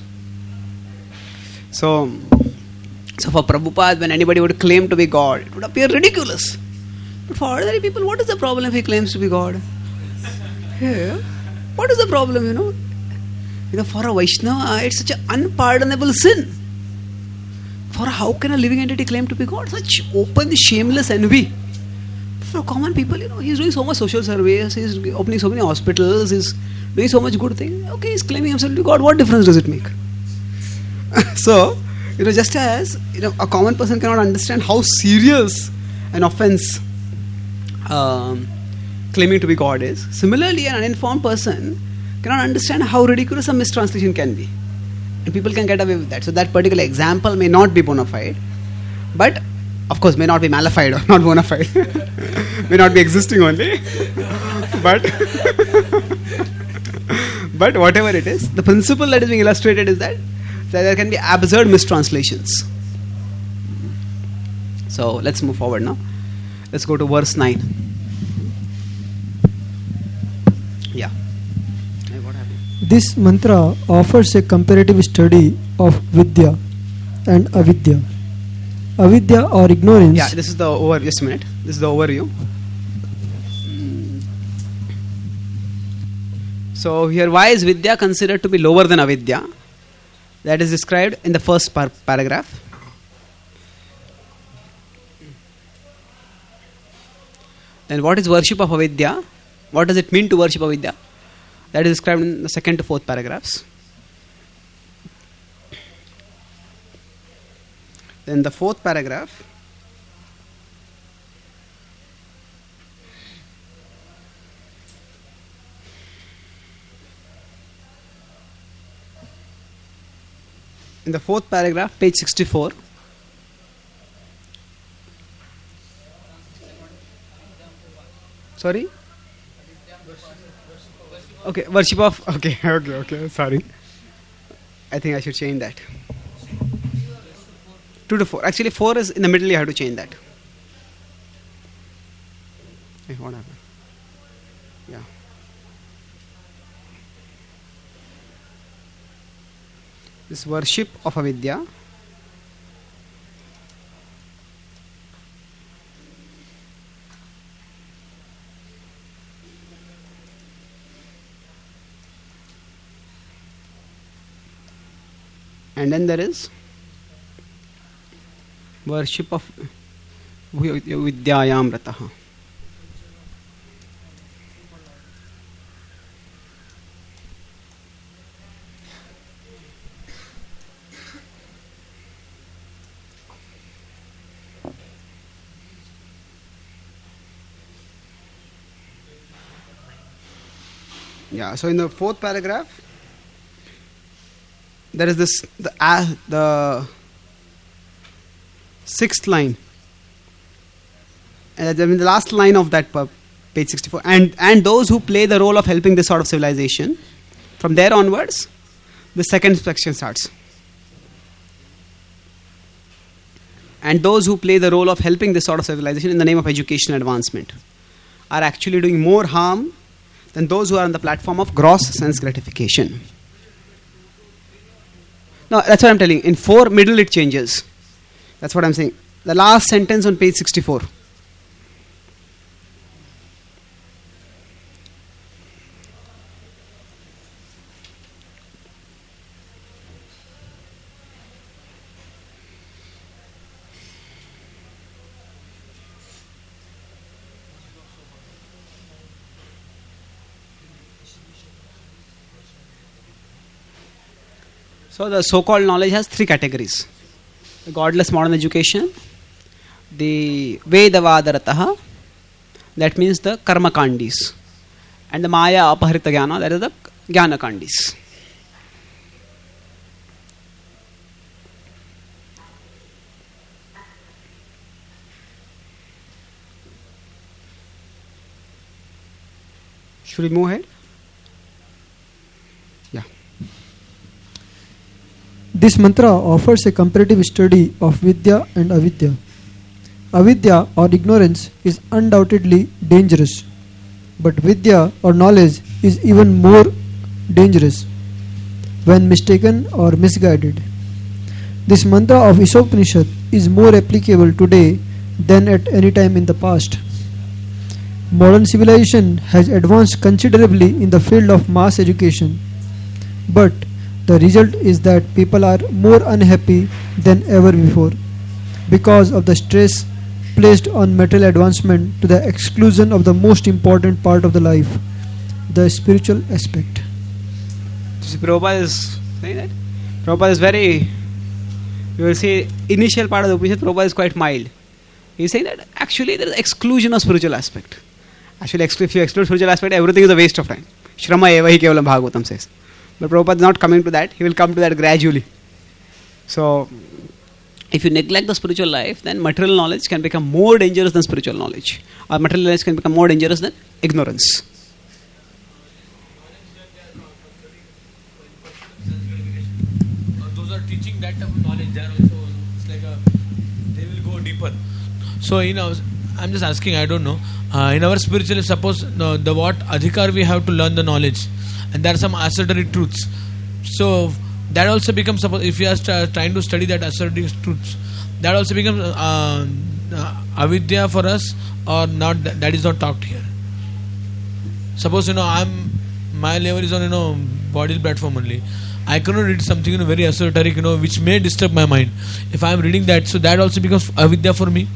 So for Prabhupada, when anybody would claim to be God, it would appear ridiculous. But for ordinary people, what is the problem if he claims to be God? Yeah. What is the problem, for a Vaishnava, it's such an unpardonable sin. For how can a living entity claim to be God? Such open, shameless envy. For common people, he's doing so much social service, he's opening so many hospitals, he's doing so much good thing. Okay, he's claiming himself to be God. What difference does it make? So, just as a common person cannot understand how serious an offense claiming to be God is, similarly, an uninformed person cannot understand how ridiculous a mistranslation can be. And people can get away with that. So that particular example may not be bona fide, but of course may not be malified or not bona fide. May not be existing only. But whatever it is, the principle that is being illustrated is that there can be absurd mistranslations. So let's move forward now. Let's go to verse 9. Yeah. What happened? This mantra offers a comparative study of Vidya and Avidya. Avidya or ignorance. Yeah, this is the overview. Just a minute. This is the overview. So here, why is Vidya considered to be lower than Avidya? That is described in the first paragraph. Then what is worship of Avidya? What does it mean to worship Avidya? That is described in the second to fourth paragraphs. Then the fourth paragraph. In the fourth paragraph, page 64. Sorry? Okay, worship of... Okay, sorry. I think I should change that. 2 to 4. Actually, 4 is in the middle, you have to change that. Hey, what happened? Yeah. This worship of Avidya. And then there is worship of Vidyayam Rataha. Yeah, so in the fourth paragraph, there is this the sixth line, and the last line of that page 64. And those who play the role of helping this sort of civilization, from there onwards, the second section starts. And those who play the role of helping this sort of civilization in the name of educational advancement are actually doing more harm than those who are on the platform of gross sense gratification. No, that's what I'm telling you. In 4 middle it changes. That's what I'm saying. The last sentence on page 64. So the so-called knowledge has 3 categories: the godless modern education, the Vedavadarataha, that means the Karma Kandis, and the Maya Apaharita Jnana, that is the Jnana Kandis. Should we move ahead? Yeah. This mantra offers a comparative study of Vidya and Avidya. Avidya or ignorance is undoubtedly dangerous, but Vidya or knowledge is even more dangerous when mistaken or misguided. This mantra of Ishopanishad is more applicable today than at any time in the past. Modern civilization has advanced considerably in the field of mass education, but the result is that people are more unhappy than ever before because of the stress placed on material advancement to the exclusion of the most important part of the life, the spiritual aspect. See, Prabhupada is saying that. Prabhupada is very, you will see, initial part of the Upanishad, Prabhupada is quite mild. He is saying that actually there is exclusion of spiritual aspect. Actually, if you exclude spiritual aspect, everything is a waste of time. Shrama eva hi kevalam Bhagavatam says. But Prabhupada is not coming to that. He will come to that gradually. So, if you neglect the spiritual life, then material knowledge can become more dangerous than spiritual knowledge. Or material knowledge can become more dangerous than ignorance. Those are teaching that type of knowledge. They are also, it's like they will go deeper. So, I'm just asking, I don't know. In our spiritual, suppose the what adhikar we have to learn the knowledge, and there are some assertory truths. So that also becomes, suppose if you are trying to study that assertory truths, that also becomes avidya for us, or not. That is not talked here. Suppose my level is on body platform only. I cannot read something very esoteric, which may disturb my mind. If I am reading that, so that also becomes avidya for me.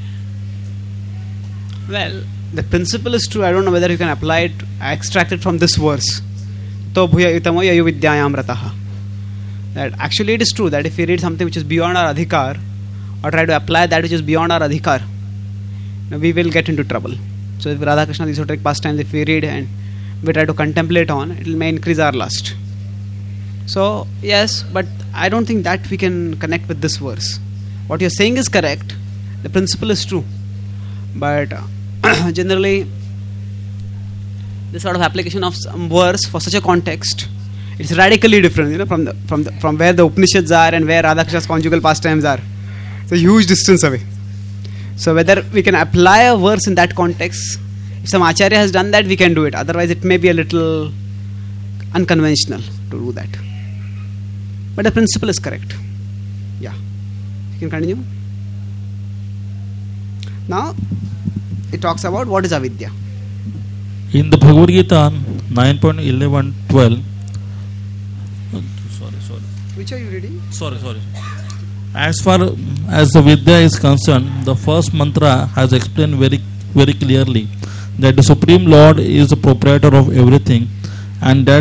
Well, the principle is true. I don't know whether you can apply it, extract it from this verse. To bhuya itamo yayu vidyayam rataha. That actually it is true that if we read something which is beyond our adhikar, or try to apply that which is beyond our adhikar, we will get into trouble. So if Radha Krishna's esoteric pastimes, if we read and we try to contemplate on, it may increase our lust. So yes, but I don't think that we can connect with this verse. What you're saying is correct. The principle is true. But generally, this sort of application of some verse for such a context, it's radically different, from where the Upanishads are and where Radhakrishna's conjugal pastimes are. It's a huge distance away. So whether we can apply a verse in that context, if some acharya has done that, we can do it. Otherwise, it may be a little unconventional to do that. But the principle is correct. Yeah. You can continue. Now, it talks about what is avidya. In the Bhagavad Gita 9.11.12. Sorry. Which are you reading? Sorry. As far as the Vidya is concerned, the first mantra has explained very, very clearly that the Supreme Lord is the proprietor of everything, and that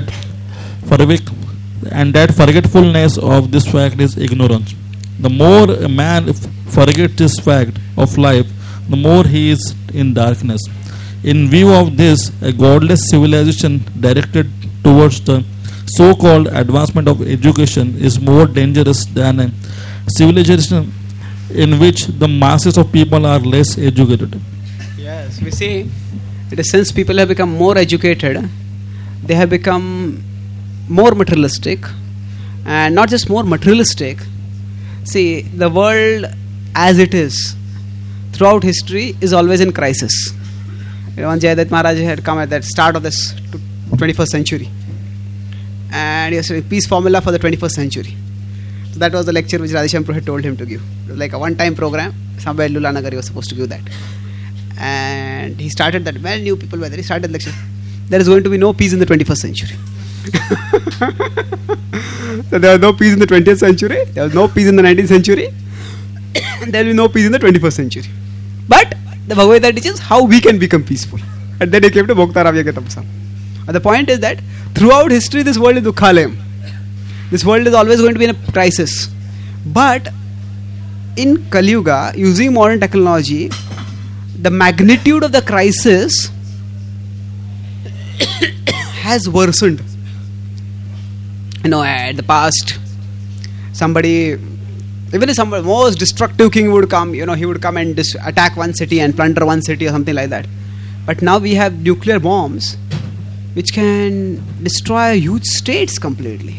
forgetfulness of this fact is ignorance. The more a man forgets this fact of life, the more he is in darkness. In view of this, a godless civilization directed towards the so-called advancement of education is more dangerous than a civilization in which the masses of people are less educated. Yes, we see that since people have become more educated, they have become more materialistic, and not just more materialistic. See, the world as it is throughout history is always in crisis. When Jayadatta Maharaj had come at the start of this 21st century, and he was saying peace formula for the 21st century. So that was the lecture which Radheshyam Prabhu had told him to give. It was like a one-time program. Somewhere in Lulanagar he was supposed to give that. And he started that. Well, new people were there. He started the lecture. There is going to be no peace in the 21st century. So there was no peace in the 20th century. There was no peace in the 19th century. There will be no peace in the 21st century. But the Bhagavad Gita teaches how we can become peaceful. And then he came to Bhoktaravyagatapasam. And the point is that throughout history, this world is Dukhalayam. This world is always going to be in a crisis. But in Kali Yuga, using modern technology, the magnitude of the crisis has worsened. At the past, somebody, even if somebody most destructive king would come, he would come and attack one city and plunder one city or something like that. But now we have nuclear bombs which can destroy huge states completely.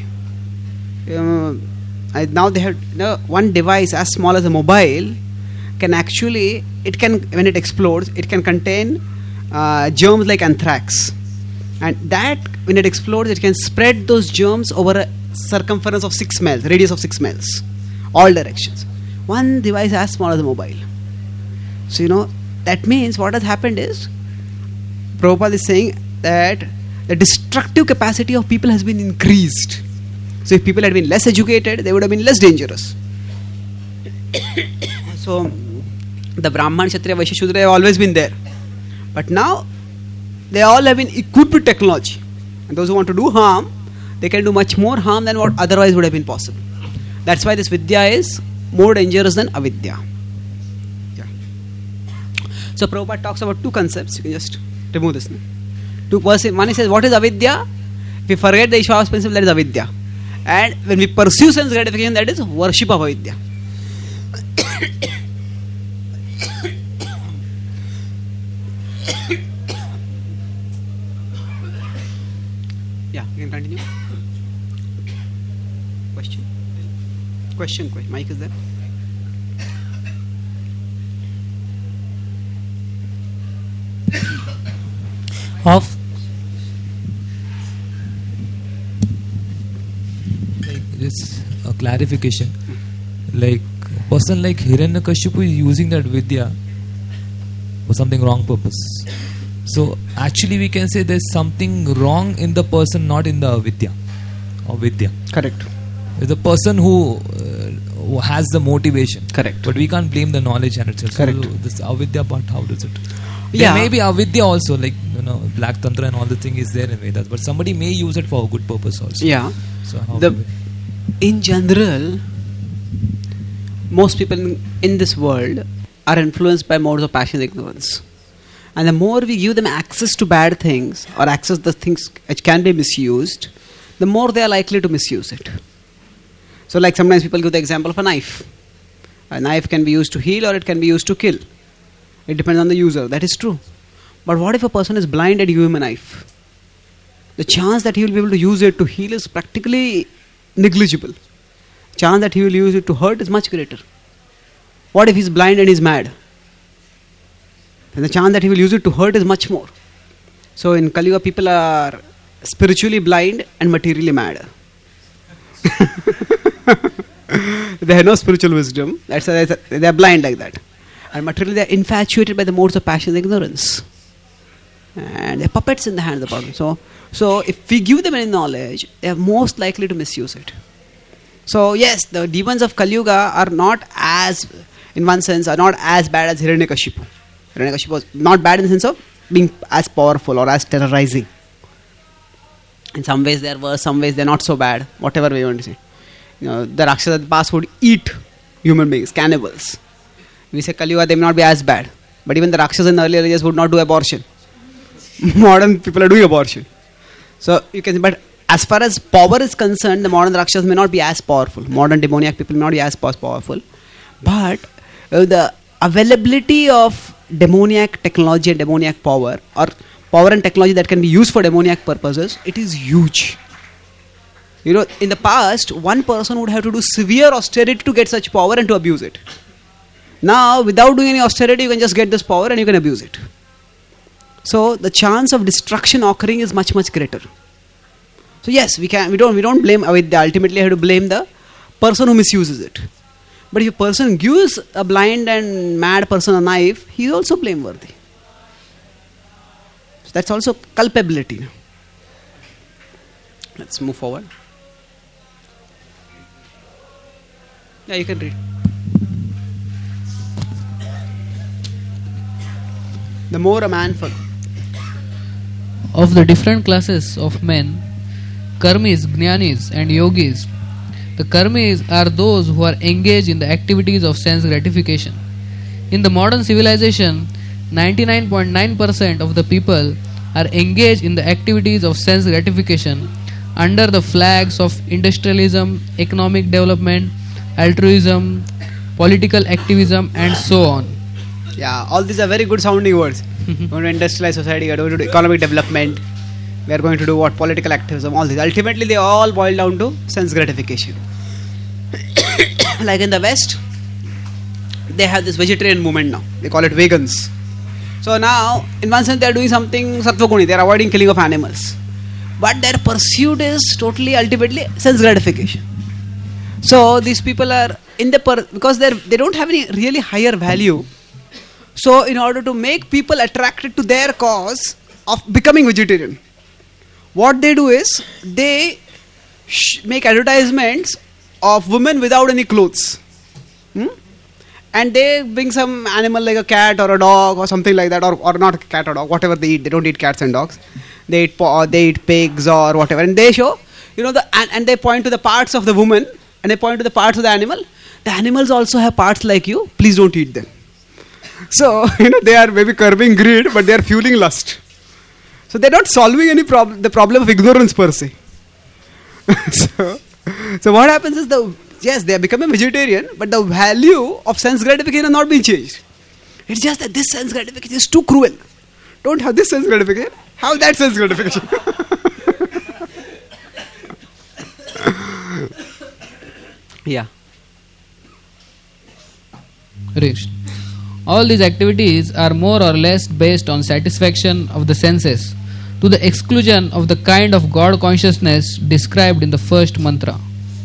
Now they have one device as small as a mobile can actually, when it explodes, it can contain germs like anthrax. And that, when it explodes, it can spread those germs over a circumference of 6 miles, radius of 6 miles, all directions. One device as small as a mobile. So, that means what has happened is, Prabhupada is saying that the destructive capacity of people has been increased. So, if people had been less educated, they would have been less dangerous. So, the Brahman, Kshatriya, Vaishya, Shudra have always been there. But now, they all have been equipped with technology. And those who want to do harm, they can do much more harm than what otherwise would have been possible. That's why this Vidya is more dangerous than Avidya. Yeah. So Prabhupada talks about two concepts. You can just remove this. One he says, what is Avidya? If we forget the Ishvara principle, that is Avidya. And when we pursue sense gratification, that is worship of Avidya. Yeah, you can continue. Question. Mic is there. Of just a clarification, like a person like Hiranyakashipu is using that Vidya for something wrong purpose. So actually we can say there's something wrong in the person, not in the Avidya or Vidya. Correct. It's the person who has the motivation. Correct. But we can't blame the knowledge and itself. Correct. So this Avidya part, how does it? Yeah. There may be Avidya also, like Black Tantra and all the thing is there in Vedas, but somebody may use it for a good purpose also. Yeah. So how in general, most people in this world are influenced by modes of passion and ignorance. And the more we give them access to bad things or access the things which can be misused, the more they are likely to misuse it. So like sometimes people give the example of a knife. A knife can be used to heal or it can be used to kill. It depends on the user. That is true. But what if a person is blind and you give him a knife? The chance that he will be able to use it to heal is practically negligible. Chance that he will use it to hurt is much greater. What if he's blind and he's mad? And the chance that he will use it to hurt is much more. So in Kali Yuga, people are spiritually blind and materially mad. They have no spiritual wisdom. That's why they are blind like that. And materially they are infatuated by the modes of passion and ignorance. And they're puppets in the hands of the problem. So if we give them any knowledge, they are most likely to misuse it. So yes, the demons of Kali Yuga are not as, in one sense, are not as bad as Hiranyakashipu. Hiranyakashipu was not bad in the sense of being as powerful or as terrorizing. In some ways they are worse, some ways they are not so bad, whatever we want to say. The Rakshasas of the past would eat human beings, cannibals. We say Kali Yuga, they may not be as bad. But even the Rakshasas in the earlier ages would not do abortion. Modern people are doing abortion. So you can, but as far as power is concerned, the modern Rakshasas may not be as powerful. Modern demoniac people may not be as powerful. But the availability of demoniac technology and demoniac power, or power and technology that can be used for demoniac purposes, it is huge. In the past, one person would have to do severe austerity to get such power and to abuse it. Now, without doing any austerity, you can just get this power and you can abuse it. So, the chance of destruction occurring is much, much greater. So, yes, we don't blame Avidya. Ultimately, I have to blame the person who misuses it. But if a person gives a blind and mad person a knife, he is also blameworthy. So, that's also culpability. Let's move forward. Yeah, you can read. The more a man of the different classes of men, karmis, jnanis and yogis, The karmis are those who are engaged in the activities of sense gratification. In the modern civilization, 99.9% of the people are engaged in the activities of sense gratification under the flags of industrialism, economic development, altruism, political activism, and so on. Yeah, all these are very good sounding words. We're going to industrialize society, we're going to do economic development, we are going to do what? Political activism, all these. Ultimately, they all boil down to sense gratification. Like in the West, they have this vegetarian movement now. They call it vegans. So now, in one sense, they are doing something sattvaguni. They are avoiding killing of animals. But their pursuit is totally, ultimately, sense gratification. So these people are in the because they don't have any really higher value. So in order to make people attracted to their cause of becoming vegetarian, what they do is they make advertisements of women without any clothes. And they bring some animal like a cat or a dog or something like that, or not a cat or dog, whatever they eat. They don't eat cats and dogs. They eat pigs or whatever, and they show, and they point to the parts of the woman and they point to the parts of the animal. The animals also have parts like you. Please don't eat them. So they are maybe curbing greed, but they are fueling lust. So they're not solving any problem, the problem of ignorance per se. So what happens is yes, they are becoming vegetarian, but the value of sense gratification has not been changed. It's just that this sense gratification is too cruel. Don't have this sense gratification, have that sense gratification. Yeah. Rich. All these activities are more or less based on satisfaction of the senses, to the exclusion of the kind of God consciousness described in the first mantra.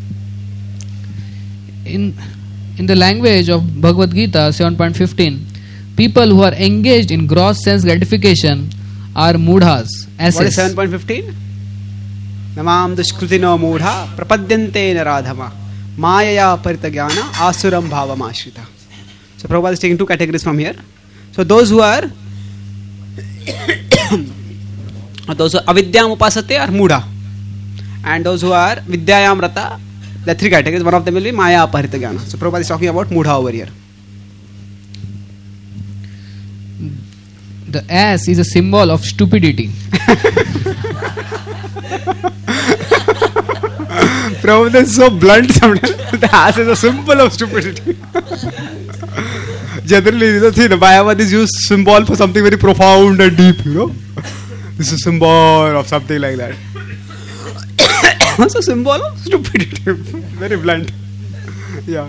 In the language of Bhagavad Gita 7.15, people who are engaged in gross sense gratification are mudhas, asses. What is 7.15? Namam dushkrutino mudha prapadyante naradhama mayaya paritagyana asuram bhavam ashrita. So Prabhupada is taking two categories from here. So those who are avidyam upasate are mudha, and those who are vidyayam rata, the three categories. One of them will be maya aparita jnana. So Prabhupada is talking about mudha over here. The ass is a symbol of stupidity. Prabhupada is so blunt sometimes. The ass is a symbol of stupidity. Generally, the Mayavadis use symbol for something very profound and deep, This is a symbol of something like that. It's a symbol of stupidity. Very blunt. Yeah.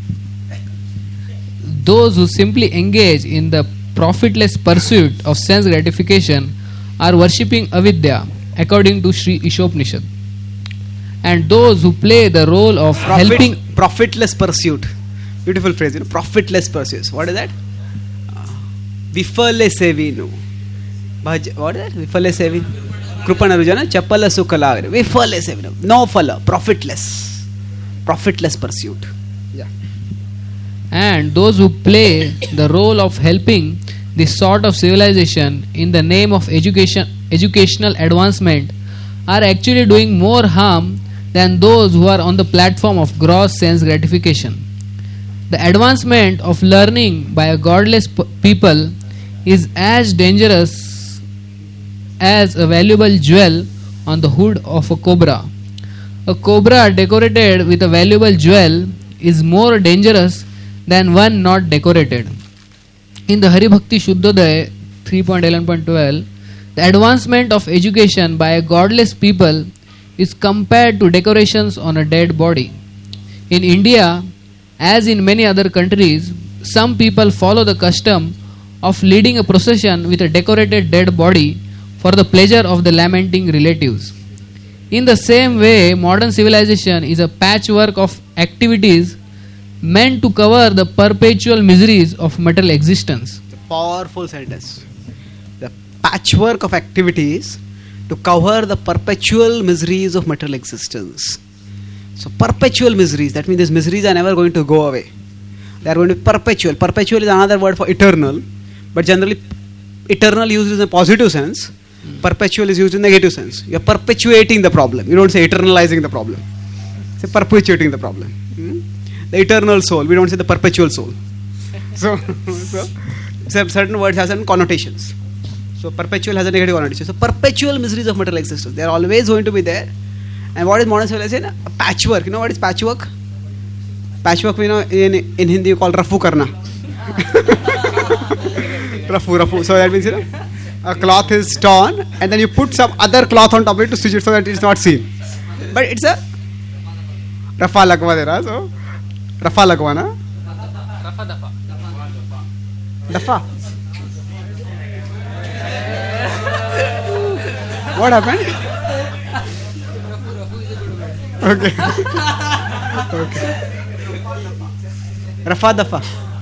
Those who simply engage in the profitless pursuit of sense gratification are worshipping avidya, according to Sri Ishopnishad. And those who play the role of helping... Profitless pursuit. Beautiful phrase, profitless pursuits. What is that? Vifale sevinu. What is that? Vifale sevinu. Krupana rujana chapala sukala. Vifale sevinu. No fala. Profitless. Profitless pursuit. Yeah. And those who play the role of helping this sort of civilization in the name of educational advancement are actually doing more harm than those who are on the platform of gross sense gratification. The advancement of learning by a godless people is as dangerous as a valuable jewel on the hood of a cobra. A cobra decorated with a valuable jewel is more dangerous than one not decorated. In the Hari Bhakti Shuddhodaya 3.11.12, the advancement of education by a godless people is compared to decorations on a dead body. In India, as in many other countries, some people follow the custom of leading a procession with a decorated dead body for the pleasure of the lamenting relatives. In the same way, modern civilization is a patchwork of activities meant to cover the perpetual miseries of material existence. It's a powerful sentence. The patchwork of activities to cover the perpetual miseries of material existence. So perpetual miseries, that means these miseries are never going to go away. They are going to be perpetual. Perpetual is another word for eternal, but generally eternal used in a positive sense. Perpetual is used in negative sense. You are perpetuating the problem. You don't say eternalizing the problem. Say perpetuating the problem. The eternal soul. We don't say the perpetual soul. So certain words have certain connotations. So perpetual has a negative connotation. So perpetual miseries of material existence. They are always going to be there. And what is modern civilization? A patchwork. You know what is patchwork? Patchwork, we know in Hindi you call rafu karna. Rafu. So that means, a cloth is torn and then you put some other cloth on top of it to stitch it so that it's not seen. But it's a rafa lagwa dera. So rafa lagwa na? Dafa. What happened? Okay. Rafa dafa.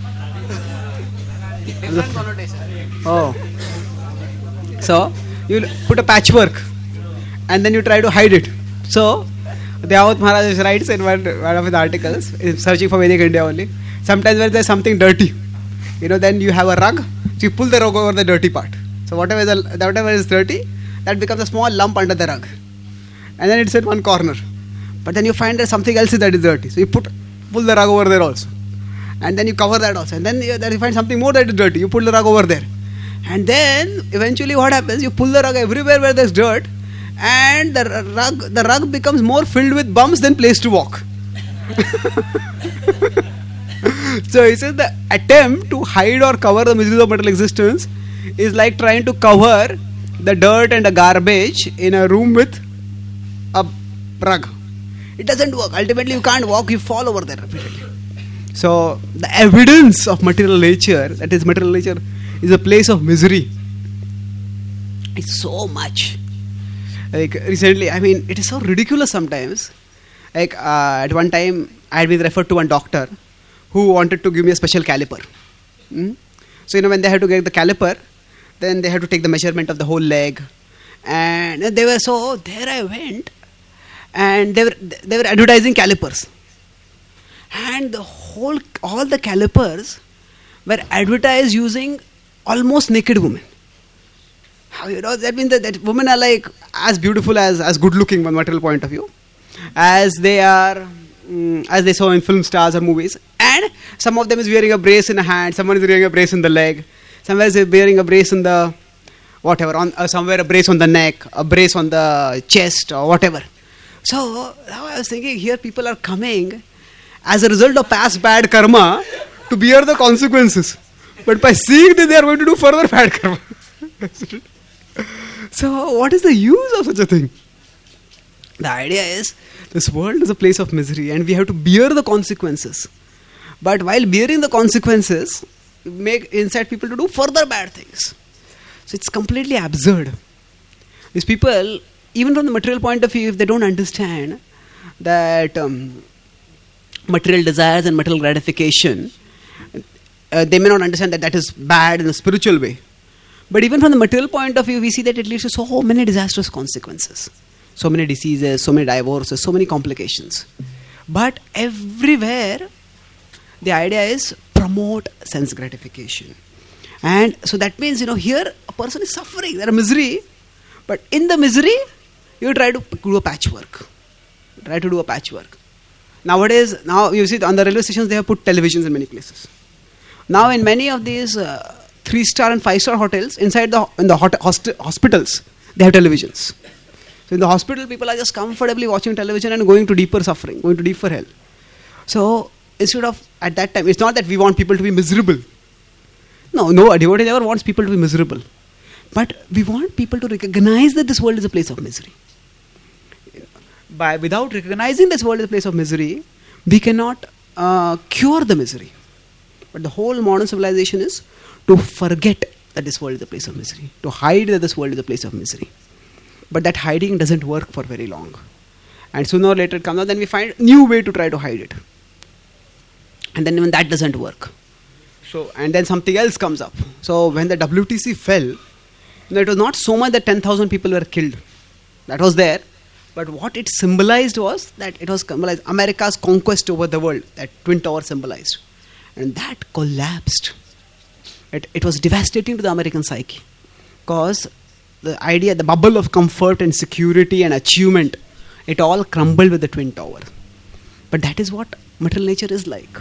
Oh. So you put a patchwork and then you try to hide it. So Dyavat Maharaj writes in one of his articles, searching for Vedic India only. Sometimes when there's something dirty, then you have a rug, so you pull the rug over the dirty part. So whatever is dirty, that becomes a small lump under the rug, and then it's in one corner. But then you find that something else that is dirty, so you pull the rug over there also, and then you cover that also, and then you find something more that is dirty, you pull the rug over there, and then eventually what happens? You pull the rug everywhere where there's dirt, and the rug becomes more filled with bumps than place to walk. So he says the attempt to hide or cover the miseries of material existence is like trying to cover the dirt and the garbage in a room with a rug. It doesn't work. Ultimately you can't walk, you fall over there repeatedly. So the evidence of material nature, that is material nature is a place of misery, it's so much. Like recently, it is so ridiculous sometimes. Like at one time I had been referred to one doctor who wanted to give me a special caliper. So when they had to get the caliper, then they had to take the measurement of the whole leg, and they were so, there I went, and they were advertising calipers, and all the calipers were advertised using almost naked women. That means that women are like as beautiful as good looking from a material point of view as they are, as they saw in film stars or movies. And some of them is wearing a brace in the hand, someone is wearing a brace in the leg, somewhere is wearing a brace in the whatever, somewhere a brace on the neck, a brace on the chest or whatever. So now I was thinking, here people are coming as a result of past bad karma to bear the consequences. But by seeing this, they are going to do further bad karma. So what is the use of such a thing? The idea is, this world is a place of misery and we have to bear the consequences. But while bearing the consequences, make incite people to do further bad things. So it's completely absurd. These people, even from the material point of view, if they don't understand that material desires and material gratification, they may not understand that is bad in a spiritual way. But even from the material point of view, we see that it leads to so many disastrous consequences. So many diseases, so many divorces, so many complications. But everywhere, the idea is promote sense gratification. And so that means, here a person is suffering, there is misery. But in the misery, you try to do a patchwork. Nowadays, now you see on the railway stations, they have put televisions in many places. Now in many of these 3-star and 5-star hotels, inside the hospitals, they have televisions. So in the hospital, people are just comfortably watching television and going to deeper suffering, going to deeper hell. So instead of, at that time, it's not that we want people to be miserable. No, a devotee never wants people to be miserable. But we want people to recognize that this world is a place of misery. Without recognizing this world is a place of misery, we cannot cure the misery. But the whole modern civilization is to forget that this world is a place of misery, to hide that this world is a place of misery. But that hiding doesn't work for very long. And sooner or later it comes out, then we find a new way to try to hide it. And then even that doesn't work. So, and then something else comes up. So when the WTC fell, it was not so much that 10,000 people were killed. That was there. But what it symbolized was that it was symbolized America's conquest over the world, that Twin Tower symbolized. And that collapsed. It was devastating to the American psyche. Because the idea, the bubble of comfort and security and achievement, it all crumbled with the Twin Tower. But that is what material nature is like.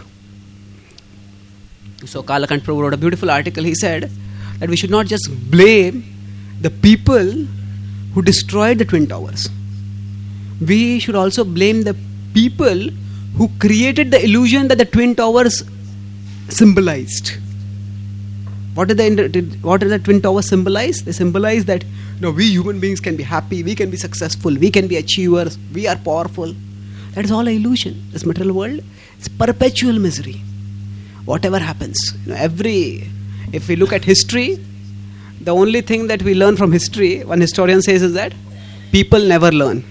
So Kalakant Prabhu wrote a beautiful article. He said that we should not just blame the people who destroyed the Twin Towers. We should also blame the people who created the illusion that the Twin Towers symbolized. What did the Twin Towers symbolize? They symbolize that we human beings can be happy, we can be successful, we can be achievers, we are powerful. That is all an illusion. This material world is perpetual misery. Whatever happens, if we look at history, the only thing that we learn from history, one historian says, is that people never learn.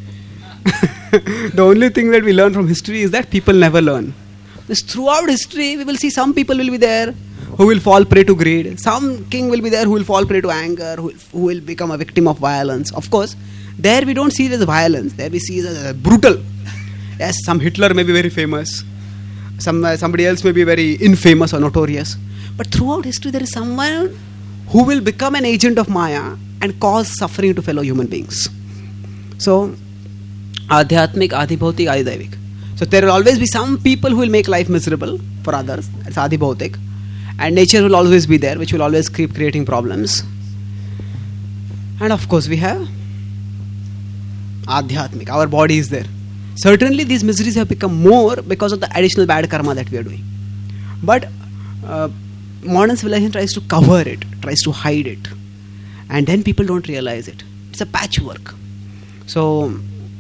The only thing that we learn from history is that people never learn. Because throughout history, we will see some people will be there who will fall prey to greed. Some king will be there who will fall prey to anger, who will become a victim of violence. Of course, there we don't see it as violence. There we see it as brutal. Yes, some Hitler may be very famous. Somebody else may be very infamous or notorious. But throughout history, there is someone who will become an agent of Maya and cause suffering to fellow human beings. So, Adhyatmik, Adhibhautik, Adidaivik. So there will always be some people who will make life miserable for others. It's Adhibhautik. And nature will always be there, which will always keep creating problems. And of course we have Adhyatmik. Our body is there. Certainly these miseries have become more because of the additional bad karma that we are doing. But modern civilization tries to cover it, tries to hide it. And then people don't realize it. It's a patchwork. So,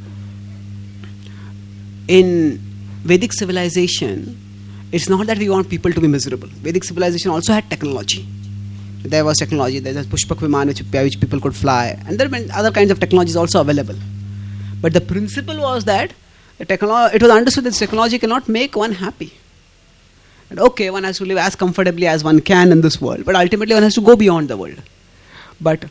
in Vedic civilization, it's not that we want people to be miserable. Vedic civilization also had technology. There was technology. There was Pushpak Viman which people could fly. And there were other kinds of technologies also available. But the principle was that it was understood that technology cannot make one happy. And okay, one has to live as comfortably as one can in this world. But ultimately one has to go beyond the world. But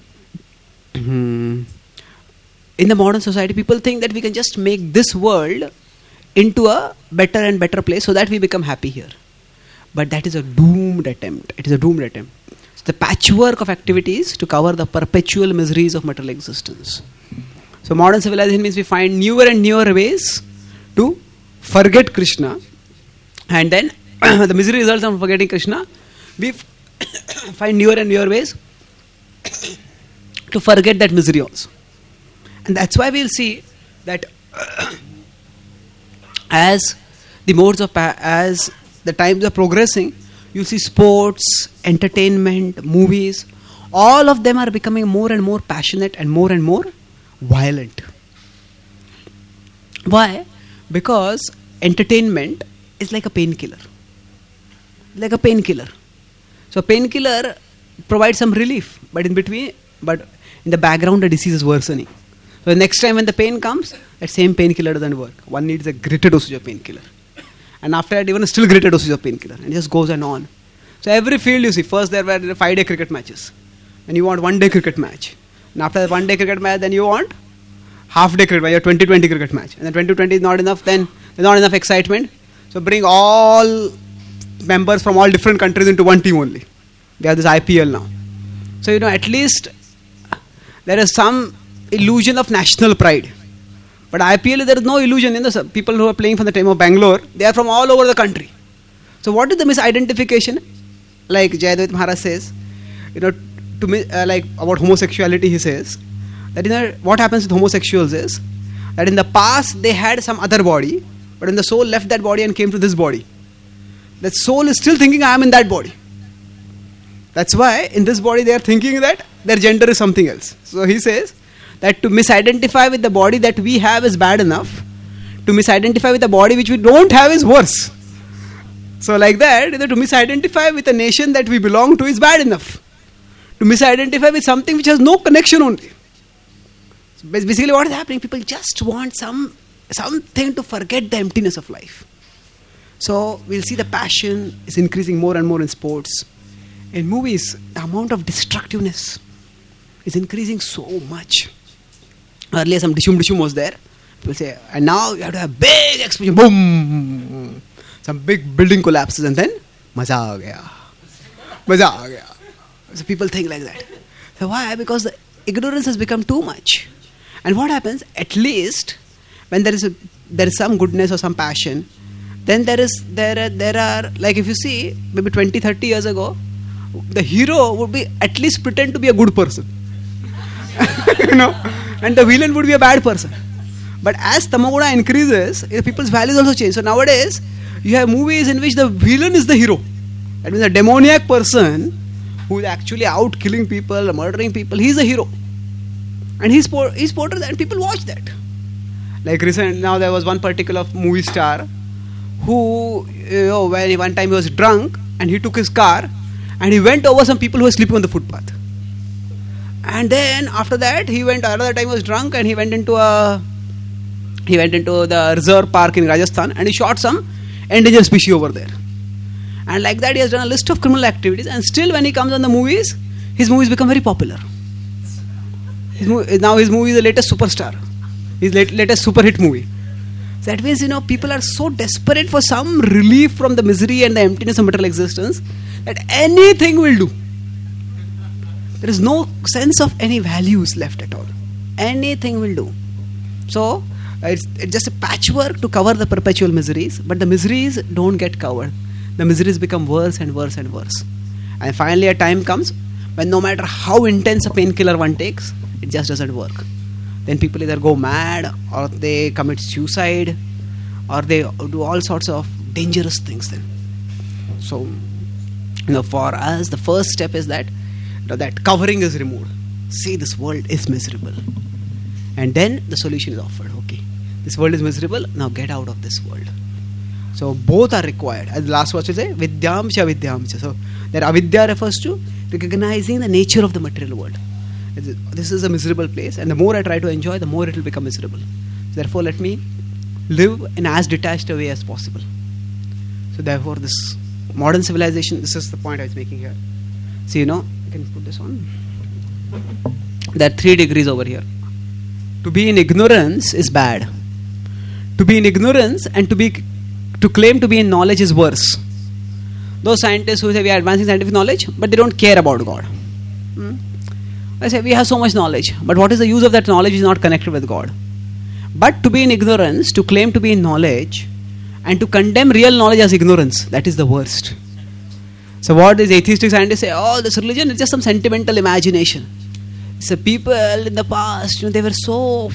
in the modern society, people think that we can just make this world into a better and better place so that we become happy here. But that is a doomed attempt. It is a doomed attempt. It's the patchwork of activities to cover the perpetual miseries of material existence. So modern civilization means we find newer and newer ways to forget Krishna. And then the misery results from forgetting Krishna. We find newer and newer ways to forget that misery also. And that's why we'll see that as the times are progressing, you see sports, entertainment, movies, all of them are becoming more and more passionate and more violent. Why? Because entertainment is like a painkiller. So painkiller provides some relief, but in the background the disease is worsening. So the next time when the pain comes, that same painkiller doesn't work. One needs a greater dosage of painkiller. And after that, even a still greater dosage of painkiller. And it just goes on. So every field you see, first there were 5-day cricket matches. Then you want 1-day cricket match. And after that 1-day cricket match, then you want half-day cricket match, your 20-20 cricket match. And then 20-20 is not enough, then there's not enough excitement. So bring all members from all different countries into one team only. We have this IPL now. So at least there is some illusion of national pride. But IPL, there is no illusion. People who are playing from the team of Bangalore, they are from all over the country. So what is the misidentification? Like Jayadvaita Maharaj says, like about homosexuality, he says that what happens with homosexuals is that in the past they had some other body, but when the soul left that body and came to this body, that soul is still thinking I am in that body. That's why in this body they are thinking that their gender is something else. So he says that to misidentify with the body that we have is bad enough. To misidentify with the body which we don't have is worse. So like that, to misidentify with a nation that we belong to is bad enough. To misidentify with something which has no connection only. So basically what is happening? People just want something to forget the emptiness of life. So we'll see the passion is increasing more and more in sports. In movies, the amount of destructiveness is increasing so much. Earlier some dishum was there. People say, and now you have to have big explosion, boom, some big building collapses, and then maza aa gaya. So people think like that. So why? Because the ignorance has become too much. And what happens? At least when there is some goodness or some passion, then there are, like if you see, maybe 20-30 years ago, the hero would be at least pretend to be a good person. And the villain would be a bad person. But as Tamoguna increases, people's values also change. So nowadays, you have movies in which the villain is the hero. That means a demoniac person who is actually out killing people, murdering people, he's a hero. And he's portrayed, and people watch that. Like now there was one particular movie star who, when one time he was drunk and he took his car and he went over some people who were sleeping on the footpath. And then after that, another time he was drunk and he went into the reserve park in Rajasthan and he shot some endangered species over there. And like that, he has done a list of criminal activities, and still when he comes on the movies, his movies become very popular. Now his movie is the latest superstar. His latest super hit movie. So that means, people are so desperate for some relief from the misery and the emptiness of material existence that anything will do. There is no sense of any values left at all. Anything will do. So it's just a patchwork to cover the perpetual miseries, but the miseries don't get covered. The miseries become worse and worse and worse. And finally a time comes when no matter how intense a painkiller one takes, it just doesn't work. Then people either go mad, or they commit suicide, or they do all sorts of dangerous things then. So, for us, the first step is that that covering is removed. See, this world is miserable. And then the solution is offered. Okay, this world is miserable, now get out of this world. So both are required. As the last verse will say, Vidyamcha Vidyamcha. So that avidya refers to recognizing the nature of the material world. This is a miserable place, and the more I try to enjoy, the more it will become miserable. Therefore, let me live in as detached a way as possible. So therefore, this modern civilization, this is the point I was making here. See, you can put this on. There are 3 degrees over here. To be in ignorance is bad. To be in ignorance and to claim to be in knowledge is worse. Those scientists who say we are advancing scientific knowledge, but they don't care about God. I say we have so much knowledge, but what is the use of that knowledge is not connected with God. But to be in ignorance, to claim to be in knowledge, and to condemn real knowledge as ignorance, that is the worst. So what these atheistic scientists say, this religion is just some sentimental imagination. So people in the past, they were so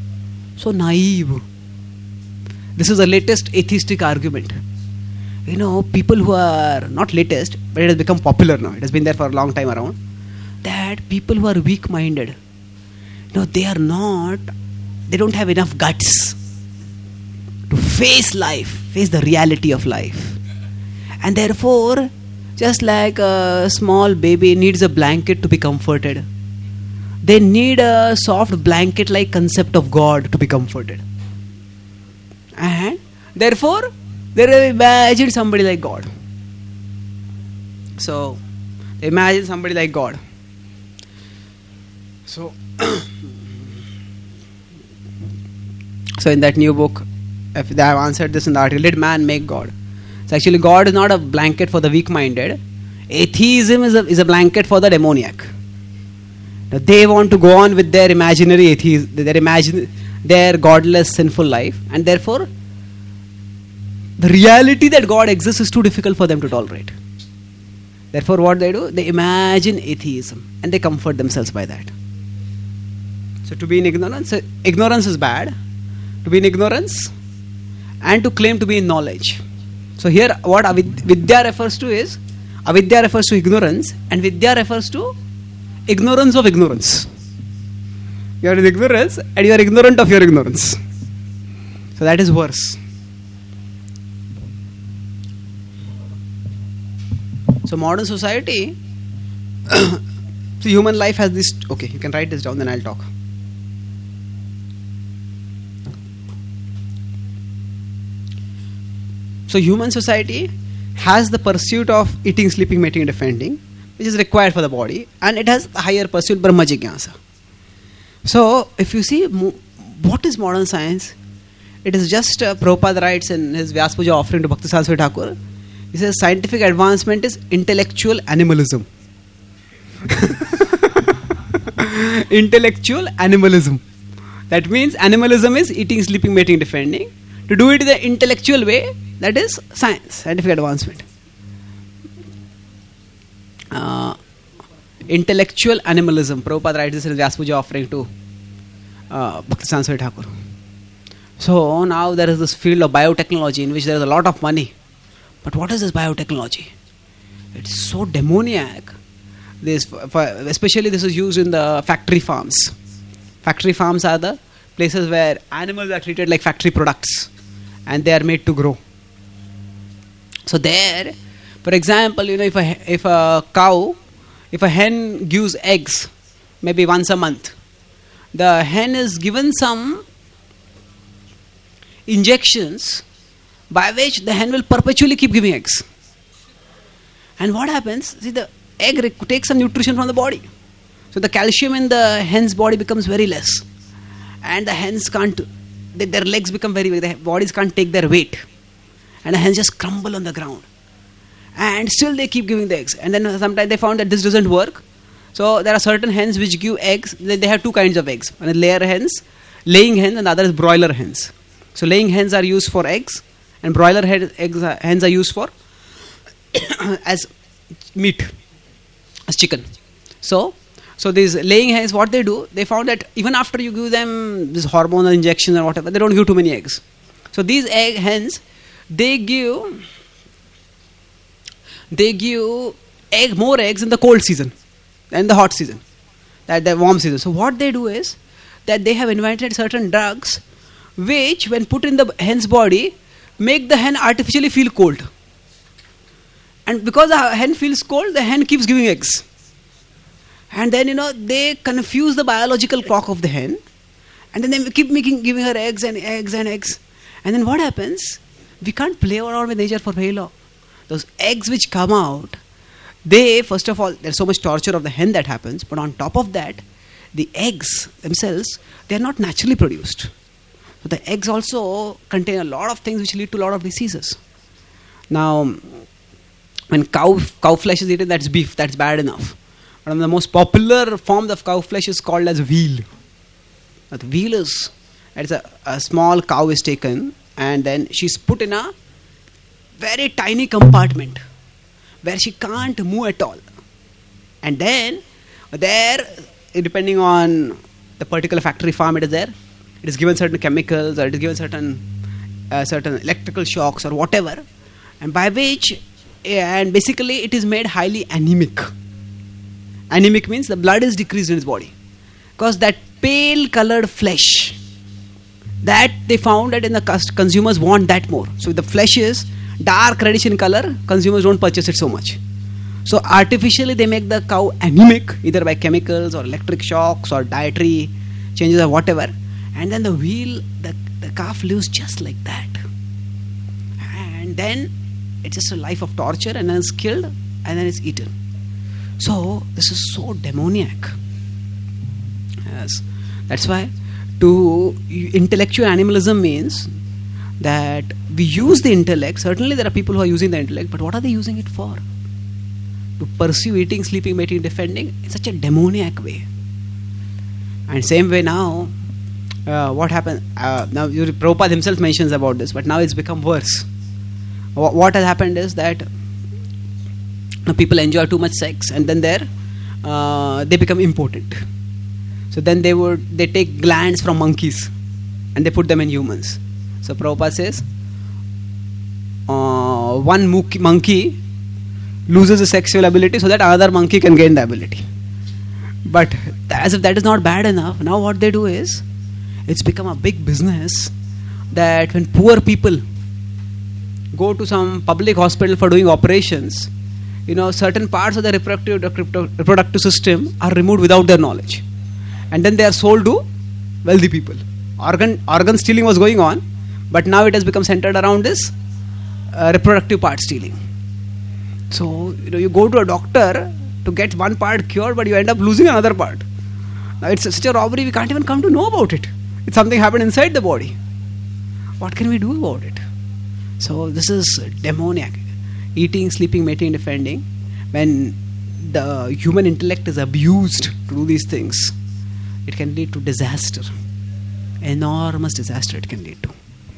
naive. This is the latest atheistic argument. People who are not latest, but it has become popular now. It has been there for a long time around. That people who are weak-minded, they don't have enough guts to face life, face the reality of life. And therefore, just like a small baby needs a blanket to be comforted, they need a soft blanket-like concept of God to be comforted. And therefore, they imagine somebody like God. So, they imagine somebody like God. So in that new book, if they have answered this in the article, did man make God? So actually God is not a blanket for the weak-minded. Atheism is a blanket for the demoniac. Now they want to go on with their imaginary atheism, their godless sinful life, and therefore the reality that God exists is too difficult for them to tolerate. Therefore what they do, they imagine atheism and they comfort themselves by that. So to be in ignorance is bad. To be in ignorance and to claim to be in knowledge. So here what Vidya refers to is, Avidya refers to ignorance, and Vidya refers to ignorance of ignorance. You are in ignorance and you are ignorant of your ignorance. So that is worse. So modern society, so human life has this, okay, you can write this down, then I'll talk. So human society has the pursuit of eating, sleeping, mating and defending, which is required for the body, and it has a higher pursuit, Brahma Jigyasa. So if you see, what is modern science? It is just Prabhupada writes in his Vyasa Puja offering to Bhakti Saraswati Thakur, he says scientific advancement is intellectual animalism. Intellectual animalism. That means animalism is eating, sleeping, mating, defending. To do it in the intellectual way, that is science, scientific advancement. Intellectual animalism. Prabhupada writes this in Vyasa Puja offering to Bhaktisiddhanta Swami Thakur. So now there is this field of biotechnology in which there is a lot of money. But what is this biotechnology? It's so demoniac. Especially this is used in the factory farms. Factory farms are the places where animals are treated like factory products and they are made to grow. So there, for example, if a hen gives eggs maybe once a month, the hen is given some injections by which the hen will perpetually keep giving eggs. And what happens? See, the egg takes some nutrition from the body. So the calcium in the hen's body becomes very less. And the hens can't, their legs become very big, their bodies can't take their weight. And the hens just crumble on the ground. And still they keep giving the eggs. And then sometimes they found that this doesn't work. So there are certain hens which give eggs. They have two kinds of eggs. One is laying hens, and the other is broiler hens. So laying hens are used for eggs, and broiler hens are used for as meat, as chicken. So these laying hens, what they do, they found that even after you give them this hormonal injection or whatever, they don't give too many eggs. So these hens, they give more eggs in the cold season than the hot season, the warm season. So what they do is that they have invented certain drugs which, when put in the hen's body, make the hen artificially feel cold. And because the hen feels cold, the hen keeps giving eggs. And then, they confuse the biological clock of the hen. And then they keep giving her eggs and eggs and eggs. And then what happens? We can't play around with nature for very long. Those eggs which come out, first of all, there's so much torture of the hen that happens. But on top of that, the eggs themselves, they are not naturally produced. So the eggs also contain a lot of things which lead to a lot of diseases. Now, when cow flesh is eaten, that's beef, that's bad enough. One of the most popular forms of cow flesh is called as veal. Now, the veal is, it's a small cow is taken and then she's put in a very tiny compartment where she can't move at all. And then there, depending on the particular factory farm it is there, it is given certain chemicals or it is given certain electrical shocks or whatever, and by which, and basically it is made highly anemic. Anemic means the blood is decreased in its body. Because that pale colored flesh, that they found that in the consumers want that more. So if the flesh is dark reddish in color, consumers don't purchase it so much. So artificially they make the cow anemic, either by chemicals or electric shocks or dietary changes or whatever. And then the calf lives just like that. And then it's just a life of torture, and then it's killed and then it's eaten. So this is so demoniac. Yes. That's why intellectual animalism means that we use the intellect. Certainly there are people who are using the intellect, but what are they using it for? To pursue eating, sleeping, mating, defending in such a demoniac way. And same way now, what happened? Now Prabhupada himself mentions about this, but now it's become worse. What has happened is that people enjoy too much sex, and then they become impotent. So then they take glands from monkeys and they put them in humans. So Prabhupada says one monkey loses his sexual ability so that another monkey can gain the ability. But as if that is not bad enough, now what they do is, it's become a big business that when poor people go to some public hospital for doing operations, certain parts of the reproductive system are removed without their knowledge. And then they are sold to wealthy people. Organ stealing was going on, but now it has become centered around this reproductive part stealing. So, you go to a doctor to get one part cured, but you end up losing another part. Now, it's such a robbery, we can't even come to know about it. It's something happened inside the body. What can we do about it? So, this is demoniac. Eating, sleeping, mating, defending. When the human intellect is abused to do these things, it can lead to disaster. enormous disaster it can lead to.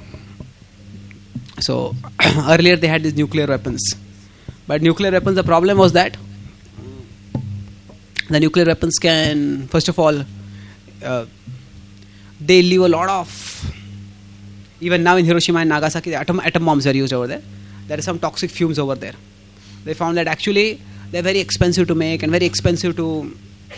So earlier they had these nuclear weapons, but nuclear weapons, the problem was that the nuclear weapons can, first of all, they leave a lot of, even now in Hiroshima and Nagasaki, the atom bombs are used over there. There are some toxic fumes over there. They found that actually they're very expensive to make and very expensive to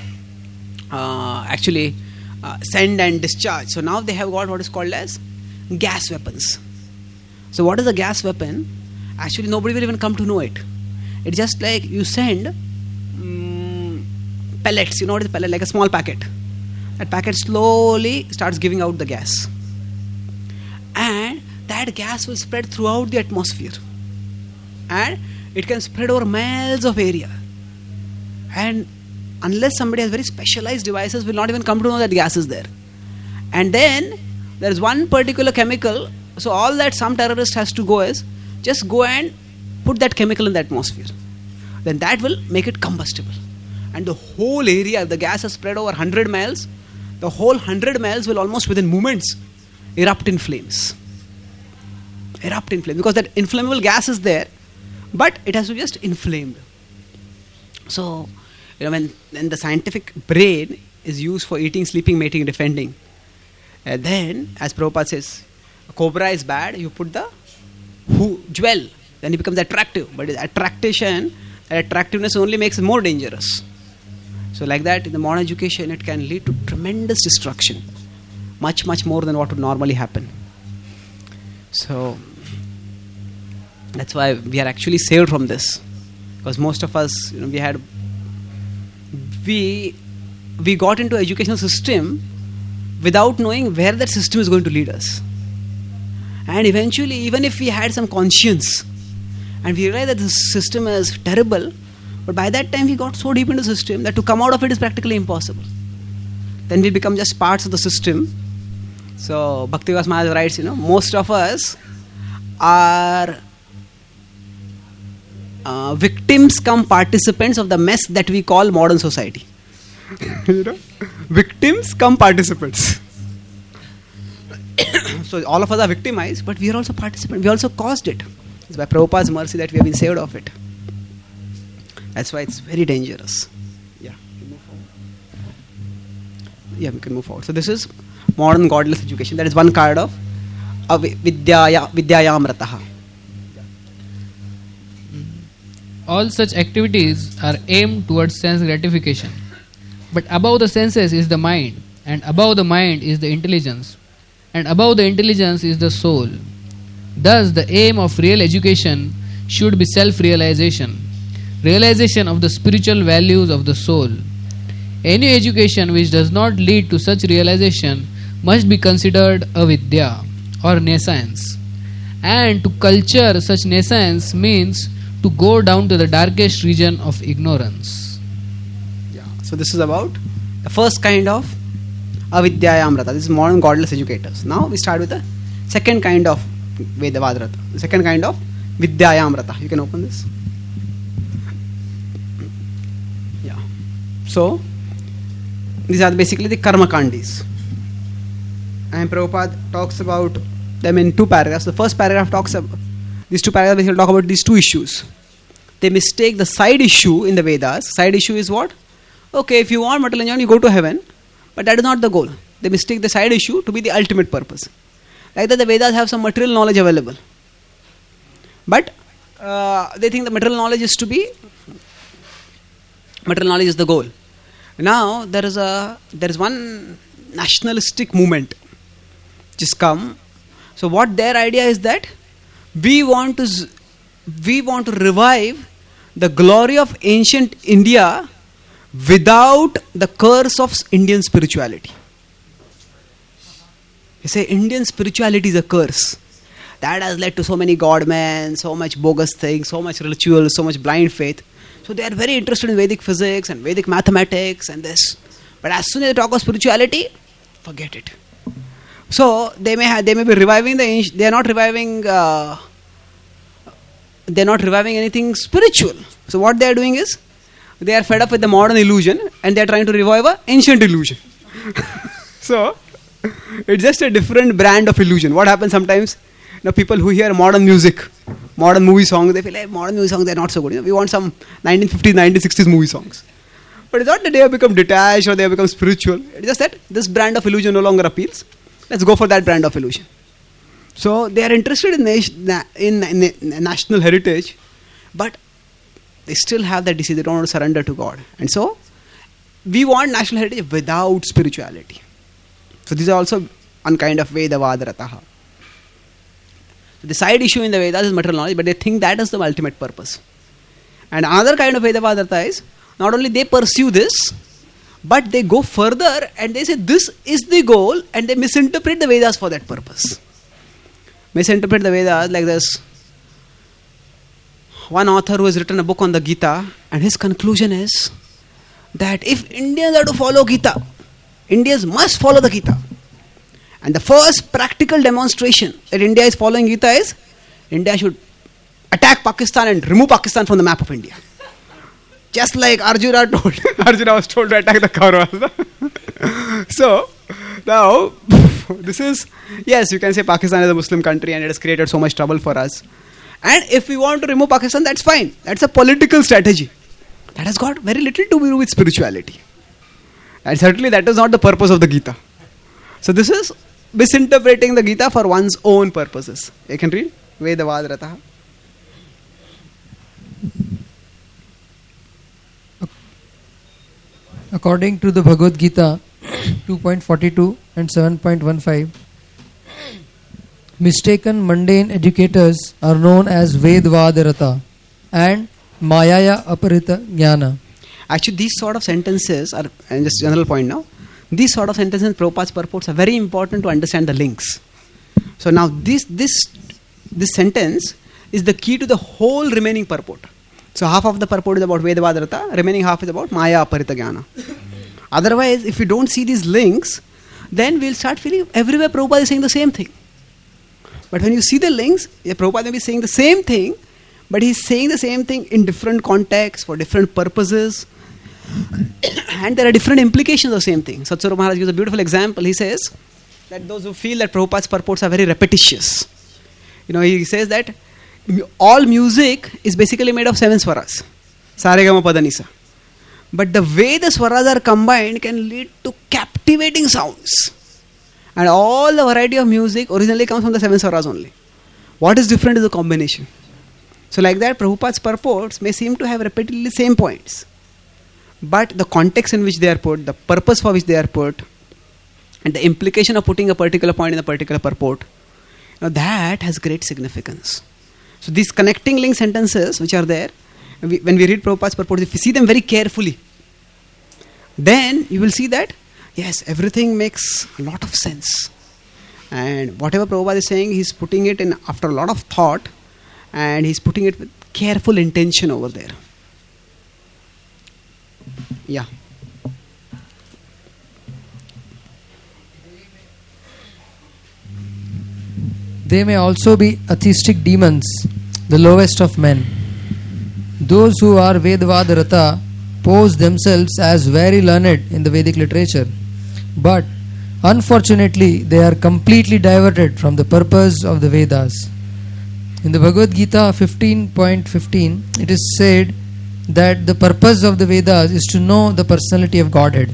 send and discharge. So now they have got what is called as gas weapons. So what is a gas weapon? Actually nobody will even come to know it. It's just like you send pellets. You know what is a pellet? Like a small packet. That packet slowly starts giving out the gas. And that gas will spread throughout the atmosphere. And it can spread over miles of area. And unless somebody has very specialized devices, will not even come to know that gas is there. And then there is one particular chemical. So all that some terrorist has to go is just go and put that chemical in the atmosphere. Then that will make it combustible. And the whole area, the gas has spread over 100 miles. The whole 100 miles will almost within moments erupt in flames. Erupt in flames. Because that inflammable gas is there, but it has to be just inflamed. So, when the scientific brain is used for eating, sleeping, mating, defending, then, as Prabhupada says, a cobra is bad, you put the jewel, then it becomes attractive. But attractiveness only makes it more dangerous. So like that, in the modern education, it can lead to tremendous destruction. Much, much more than what would normally happen. So, that's why we are actually saved from this. Because most of us, we got into educational system without knowing where that system is going to lead us. And eventually, even if we had some conscience and we realized that this system is terrible, but by that time we got so deep into the system that to come out of it is practically impossible. Then we become just parts of the system. So Bhakti-Vikas Maharaj writes, most of us are victims come participants of the mess that we call modern society. Victims come participants. So all of us are victimized, but we are also participants. We also caused it. It's by Prabhupada's mercy that we have been saved of it. That's why it's very dangerous. Yeah, we can move forward. So this is modern godless education. That is one kind of vidyayamrataha. All such activities are aimed towards sense gratification. But above the senses is the mind, and above the mind is the intelligence, and above the intelligence is the soul. Thus, the aim of real education should be self-realization, realization of the spiritual values of the soul. Any education which does not lead to such realization must be considered avidya or nescience. And to culture such nescience means to go down to the darkest region of ignorance. Yeah. So this is about the first kind of avidyayamrata. This is modern godless educators. Now we start with the second kind of Vedavadrata. The second kind of vidyayamrata. You can open this. Yeah. So these are basically the karma kandis. And Prabhupada talks about them in two paragraphs. The first paragraph talks about these two paragraphs. Will talk about these two issues. They mistake the side issue in the Vedas. Side issue is what? Okay, if you want material enjoyment, you go to heaven, but that is not the goal. They mistake the side issue to be the ultimate purpose. Like that, the Vedas have some material knowledge available, but they think the material knowledge is the goal. Now there is one nationalistic movement which has come. So what their idea is that we want to revive the glory of ancient India without the curse of Indian spirituality. You say Indian spirituality is a curse. That has led to so many godmen, so much bogus things, so much ritual, so much blind faith. So they are very interested in Vedic physics and Vedic mathematics and this. But as soon as they talk of spirituality, forget it. So they may be reviving they are not reviving anything spiritual. So what they are doing is they are fed up with the modern illusion and they are trying to revive an ancient illusion. So It's just a different brand of illusion. What happens sometimes? People who hear modern music, modern movie songs, they feel like modern movie songs, they're not so good. We want some 1950s, 1960s movie songs. But it's not that they have become detached or they have become spiritual. It's just that this brand of illusion no longer appeals. Let's go for that brand of illusion. So they are interested in national heritage, but they still have that disease. They don't want to surrender to God. And so we want national heritage without spirituality. So these are also one kind of Vedavadarataha. So the side issue in the Vedas is material knowledge, but they think that is the ultimate purpose. And another kind of Vedavadarata is, not only they pursue this, but they go further and they say this is the goal, and they misinterpret the Vedas for that purpose. Misinterpret the Vedas like this. One author who has written a book on the Gita, and his conclusion is that if Indians are to follow Gita, Indians must follow the Gita. And the first practical demonstration that India is following Gita is, India should attack Pakistan and remove Pakistan from the map of India. Just like Arjuna was told to attack the Kauravas. So, now, this is, yes, you can say Pakistan is a Muslim country and it has created so much trouble for us. And if we want to remove Pakistan, that's fine. That's a political strategy. That has got very little to do with spirituality. And certainly that is not the purpose of the Gita. So this is misinterpreting the Gita for one's own purposes. You can read Vedavadarataha. According to the Bhagavad Gita 2.42 and 7.15, mistaken mundane educators are known as Vedvadarata and Mayaya Aparita Jnana. Actually, these sort of sentences are, and just general point now, these sort of sentences in Prabhupada's purports are very important to understand the links. So now this sentence is the key to the whole remaining purport. So half of the purport is about Vedavadarata, remaining half is about Maya Aparita Jnana. Otherwise, if we don't see these links, then we'll start feeling everywhere Prabhupada is saying the same thing. But when you see the links, Prabhupada may be saying the same thing, but he's saying the same thing in different contexts, for different purposes. And there are different implications of the same thing. Satsvarupa Maharaj gives a beautiful example. He says that those who feel that Prabhupada's purports are very repetitious, he says that all music is basically made of 7 swaras. Saregama Padanisa. But the way the swaras are combined can lead to captivating sounds. And all the variety of music originally comes from the 7 swaras only. What is different is the combination. So like that, Prabhupada's purports may seem to have repeatedly same points. But the context in which they are put, the purpose for which they are put, and the implication of putting a particular point in a particular purport, that has great significance. So these connecting link sentences which are there, when we read Prabhupada's purports, if we see them very carefully, then you will see that, yes, everything makes a lot of sense. And whatever Prabhupada is saying, he's putting it in after a lot of thought, and he's putting it with careful intention over there. Yeah. They may also be atheistic demons, the lowest of men. Those who are Vedavadarata pose themselves as very learned in the Vedic literature, but unfortunately they are completely diverted from the purpose of the Vedas. In the Bhagavad Gita 15.15, it is said that the purpose of the Vedas is to know the personality of Godhead.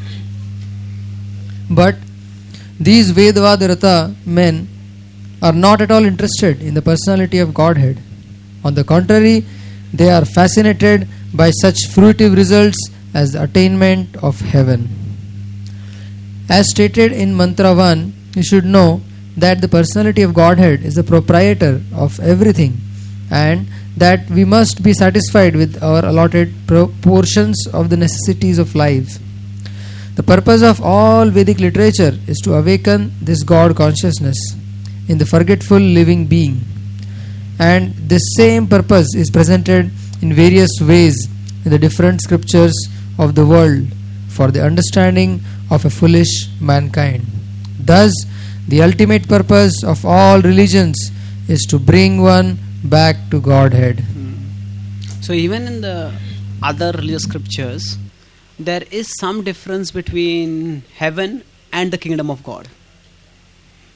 But these Vedavadarata men are not at all interested in the personality of Godhead. On the contrary, they are fascinated by such fruitive results as the attainment of heaven. As stated in Mantra 1, you should know that the personality of Godhead is the proprietor of everything, and that we must be satisfied with our allotted portions of the necessities of life. The purpose of all Vedic literature is to awaken this God consciousness in the forgetful living being. And this same purpose is presented in various ways in the different scriptures of the world for the understanding of a foolish mankind. Thus, the ultimate purpose of all religions is to bring one back to Godhead. So even in the other religious scriptures, there is some difference between heaven and the kingdom of God.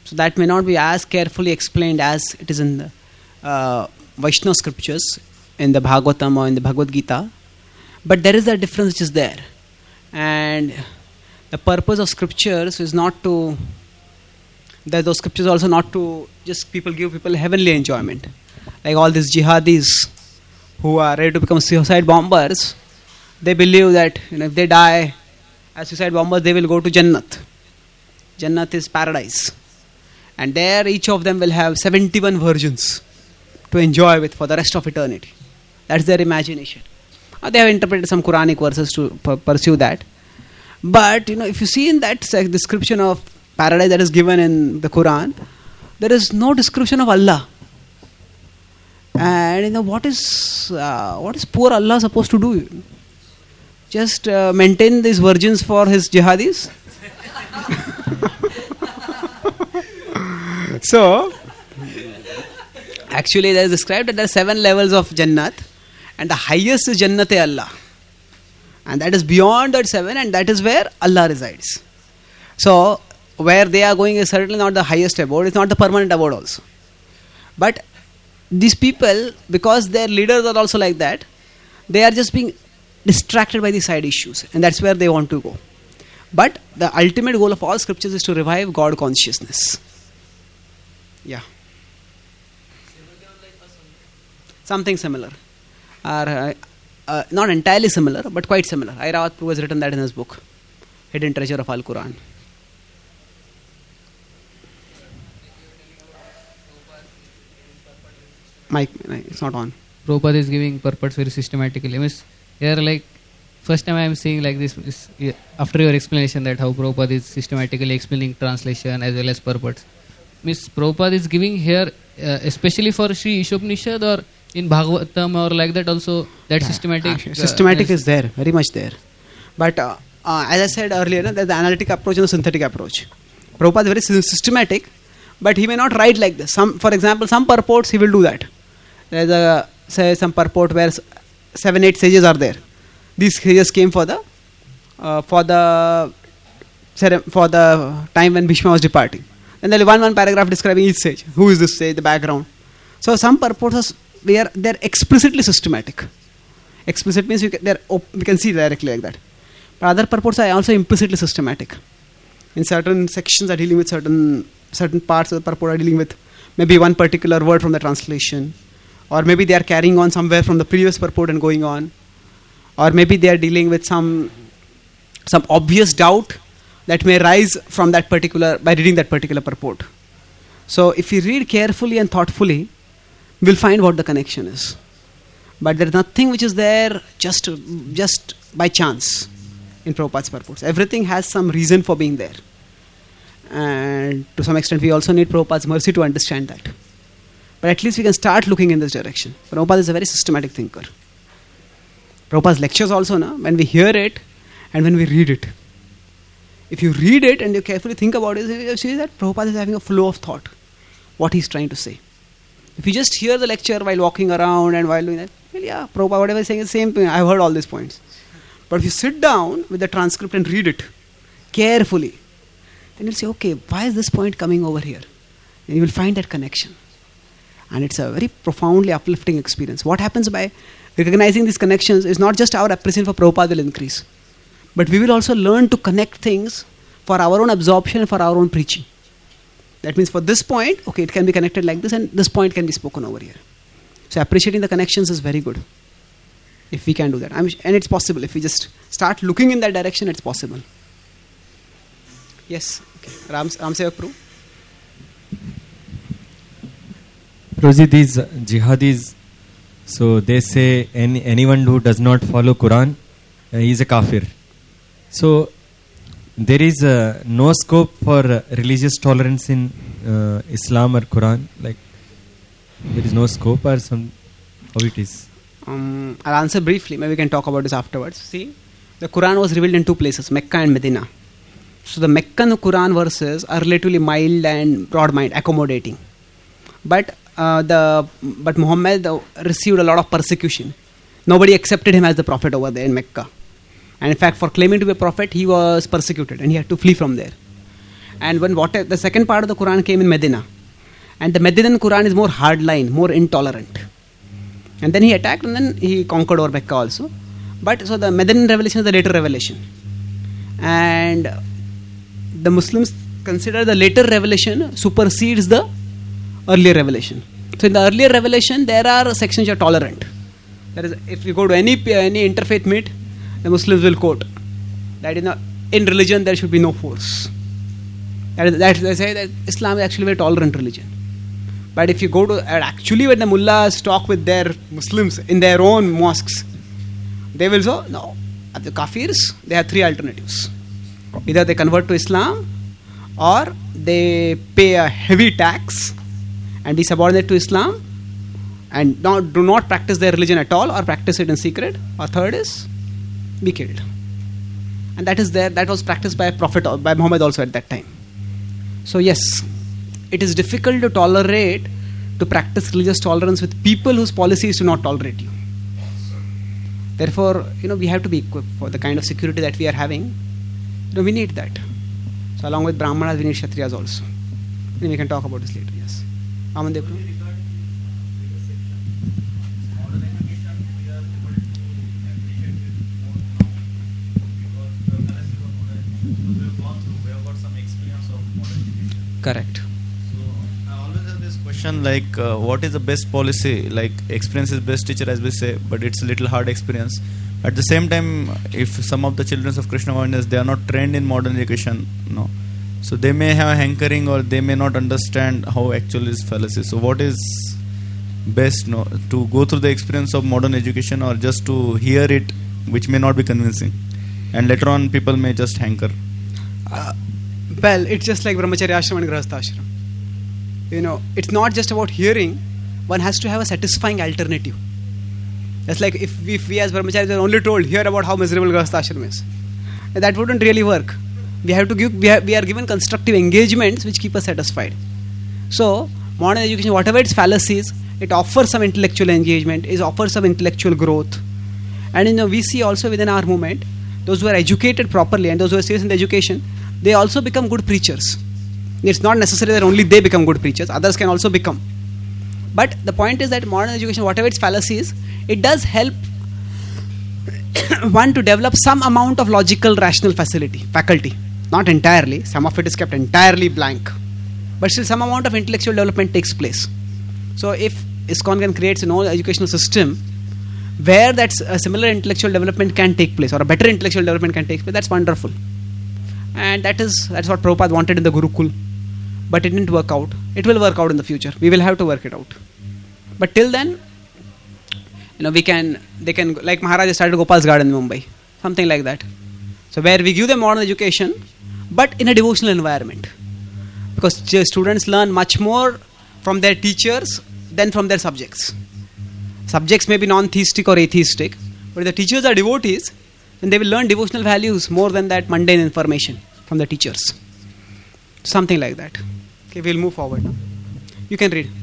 So that may not be as carefully explained as it is in the Vaishnava scriptures, in the Bhagavatam or in the Bhagavad Gita. But there is a difference which is there. And the purpose of scriptures is not to, those scriptures also not to just give people heavenly enjoyment. Like all these jihadis who are ready to become suicide bombers, they believe that if they die as suicide bombers, they will go to Jannat. Jannat is paradise. And there each of them will have 71 virgins to enjoy with for the rest of eternity. That's their imagination. They have interpreted some Quranic verses to pursue that. But if you see in that description of paradise that is given in the Quran, there is no description of Allah. And what is poor Allah supposed to do? Just maintain these virgins for his jihadis? So, actually there is described that there are 7 levels of Jannat, and the highest is Jannat-e-Allah. And that is beyond that 7, and that is where Allah resides. So, where they are going is certainly not the highest abode, it's not the permanent abode also. But these people, because their leaders are also like that, they are just being distracted by the side issues, and that's where they want to go. But the ultimate goal of all scriptures is to revive God consciousness. Yeah. Something similar. Or, not entirely similar, but quite similar. Airavata Prabhu has written that in his book, Hidden Treasure of Al-Quran. Mike, it's not on. Prabhupada is giving purports very systematically. Here, first time I am seeing like this, after your explanation that how Prabhupada is systematically explaining translation as well as purports. Prabhupada is giving here, especially for Sri Ishopanishad or in Bhagavatam or like that also, that systematic... systematic is there, very much there. But as I said earlier, there's the analytic approach and the synthetic approach. Prabhupada is very systematic, but he may not write like this. For example, some purports he will do that. There's some purport where 7-8 sages are there. These sages came for the time when Bhishma was departing. And there will be one paragraph describing each sage. Who is this sage, the background. So some purports they're explicitly systematic. Explicit means we can see directly like that. But other purports are also implicitly systematic. In certain sections are dealing with certain parts of the purport are dealing with maybe one particular word from the translation. Or maybe they are carrying on somewhere from the previous purport and going on. Or maybe they are dealing with some obvious doubt that may rise from that particular, by reading that particular purport. So if we read carefully and thoughtfully, we'll find what the connection is. But there is nothing which is there just by chance in Prabhupada's purports. Everything has some reason for being there. And to some extent we also need Prabhupada's mercy to understand that. But at least we can start looking in this direction. Prabhupada is a very systematic thinker. Prabhupada's lectures also, when we hear it and when we read it. If you read it and you carefully think about it, you see that Prabhupada is having a flow of thought. What he's trying to say. If you just hear the lecture while walking around and while doing that, well, yeah, Prabhupada, whatever he's saying is the same thing. I've heard all these points. But if you sit down with the transcript and read it carefully, then you'll say, okay, why is this point coming over here? And you will find that connection. And it's a very profoundly uplifting experience. What happens by recognizing these connections is not just our appreciation for Prabhupada will increase, but we will also learn to connect things for our own absorption and for our own preaching. That means for this point, okay, it can be connected like this and this point can be spoken over here. So appreciating the connections is very good. If we can do that. And it's possible. If we just start looking in that direction, it's possible. Yes. Okay. Ram Sevak Prabhu. Prabhuji, these jihadis, so they say anyone who does not follow Quran, he is a kafir. So there is no scope for religious tolerance in Islam or Quran. Like there is no scope or some how it is. I'll answer briefly. Maybe we can talk about this afterwards. See, the Quran was revealed in two places, Mecca and Medina. So the Meccan Quran verses are relatively mild and broad-minded, accommodating. But Muhammad received a lot of persecution. Nobody accepted him as the prophet over there in Mecca. And in fact, for claiming to be a prophet, he was persecuted and he had to flee from there. And when the second part of the Quran came in Medina, and the Medinan Quran is more hardline, more intolerant. And then he attacked, and then he conquered over Mecca also. But so the Medinan revelation is the later revelation, and the Muslims consider the later revelation supersedes the earlier revelation. So in the earlier revelation, there are sections which are tolerant. That is, if you go to any interfaith meet, the Muslims will quote that in religion there should be no force. That they say that Islam is actually a very tolerant religion. But if you go to actually when the mullahs talk with their Muslims in their own mosques, they will say, no, the kafirs, they have three alternatives. Either they convert to Islam, or they pay a heavy tax and be subordinate to Islam, and do not practice their religion at all, or practice it in secret, or third is be killed. And that was practiced by by Muhammad also at that time. So yes, it is difficult to practice religious tolerance with people whose policy is to not tolerate you. Therefore, we have to be equipped for the kind of security that we are having. We need that. So along with Brahmanas, we need Kshatriyas also. We can talk about this later. Yes. Amandev. Correct. So I always have this question like, what is the best policy? Like, experience is best teacher, as we say, but it's a little hard experience. At the same time, if some of the children of Krishna consciousness, they are not trained in modern education, so they may have a hankering, or they may not understand how actually is fallacy. So what is best, to go through the experience of modern education, or just to hear it, which may not be convincing, and later on people may just hanker? Well, it's just like Brahmacharya Ashram and Grahastha Ashram. It's not just about hearing. One has to have a satisfying alternative. That's like if we as Brahmacharis are only told, hear about how miserable Grahastha Ashram is. That wouldn't really work. We have to we are given constructive engagements which keep us satisfied. So, modern education, whatever its fallacies, it offers some intellectual engagement, it offers some intellectual growth. And we see also within our movement, those who are educated properly and those who are serious in the education, they also become good preachers. It's not necessary that only they become good preachers, others can also become. But the point is that modern education, whatever its fallacies, it does help one to develop some amount of logical, rational faculty. Not entirely, some of it is kept entirely blank. But still some amount of intellectual development takes place. So if ISKCON can create an own educational system where a similar intellectual development can take place, or a better intellectual development can take place, that's wonderful. And that's what Prabhupada wanted in the Gurukul. But it didn't work out. It will work out in the future. We will have to work it out. But till then, they can, like Maharaj started Gopal's Garden in Mumbai. Something like that. So where we give them modern education, but in a devotional environment. Because students learn much more from their teachers than from their subjects. Subjects may be non-theistic or atheistic, but if the teachers are devotees, then they will learn devotional values more than that mundane information from the teachers. Something like that. Okay, we'll move forward now. You can read.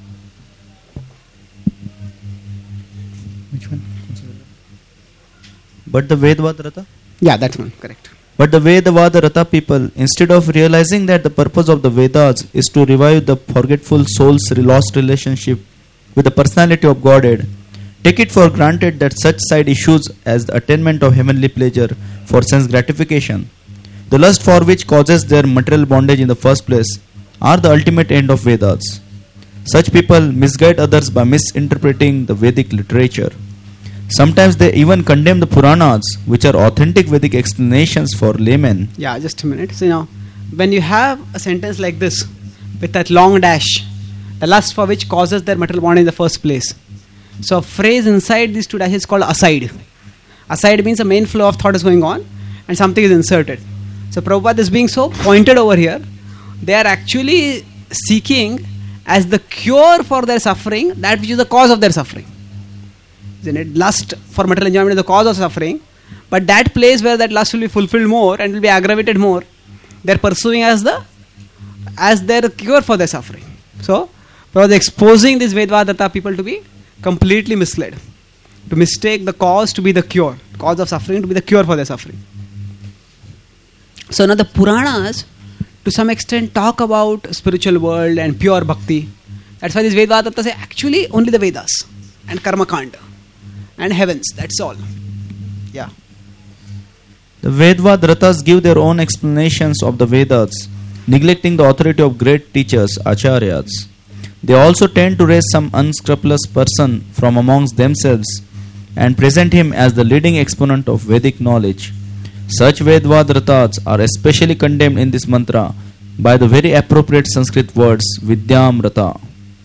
Which one? But the Vedavadarata? Yeah, that's one. Correct. But the Vedavadarata people, instead of realizing that the purpose of the Vedas is to revive the forgetful soul's lost relationship with the personality of Godhead, take it for granted that such side issues as the attainment of heavenly pleasure for sense gratification, the lust for which causes their material bondage in the first place, are the ultimate end of Vedas. Such people misguide others by misinterpreting the Vedic literature. Sometimes they even condemn the Puranas, which are authentic Vedic explanations for laymen. Yeah, just a minute. So when you have a sentence like this, with that long dash, the lust for which causes their material bondage in the first place. So a phrase inside these two dashes is called aside. Aside means the main flow of thought is going on and something is inserted. So Prabhupada is being so pointed over here. They are actually seeking as the cure for their suffering that which is the cause of their suffering. Isn't it? Lust for material enjoyment is the cause of suffering, but that place where that lust will be fulfilled more and will be aggravated more, they are pursuing as their cure for their suffering. So Prabhupada is exposing these Vedavadarta people to be completely misled, to mistake the cause to be the cure, cause of suffering to be the cure for their suffering. So now the Puranas, to some extent talk about spiritual world and pure bhakti. That's why these Vedvadatta say actually only the Vedas and Karma Kanda and heavens. That's all. Yeah. The Vedvadatas give their own explanations of the Vedas, neglecting the authority of great teachers, Acharyas. They also tend to raise some unscrupulous person from amongst themselves and present him as the leading exponent of Vedic knowledge. Such Vedvadatas are especially condemned in this mantra by the very appropriate Sanskrit words Vidyayam Rata.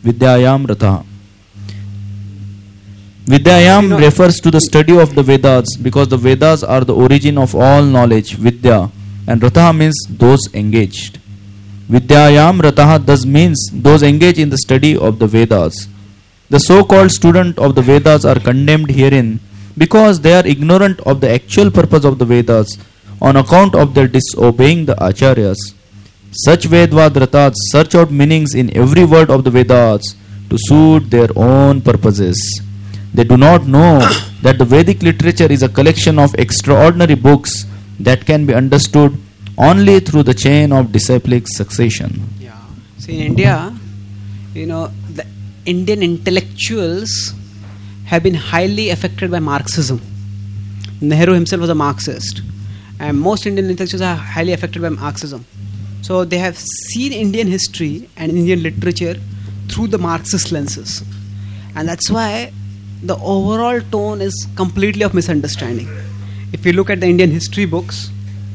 Vidyayam refers to the study of the Vedas because the Vedas are the origin of all knowledge, Vidya, and Rataha means those engaged. Vidyayam Rataha thus means those engaged in the study of the Vedas. The so-called student of the Vedas are condemned herein because they are ignorant of the actual purpose of the Vedas on account of their disobeying the Acharyas. Such Vedvadatas search out meanings in every word of the Vedas to suit their own purposes. They do not know that the Vedic literature is a collection of extraordinary books that can be understood only through the chain of disciplic succession. Yeah. See, in India, the Indian intellectuals have been highly affected by Marxism. Nehru himself was a Marxist, and most Indian intellectuals are highly affected by Marxism. So they have seen Indian history and Indian literature through the Marxist lenses, and that's why the overall tone is completely of misunderstanding. If you look at the Indian history books,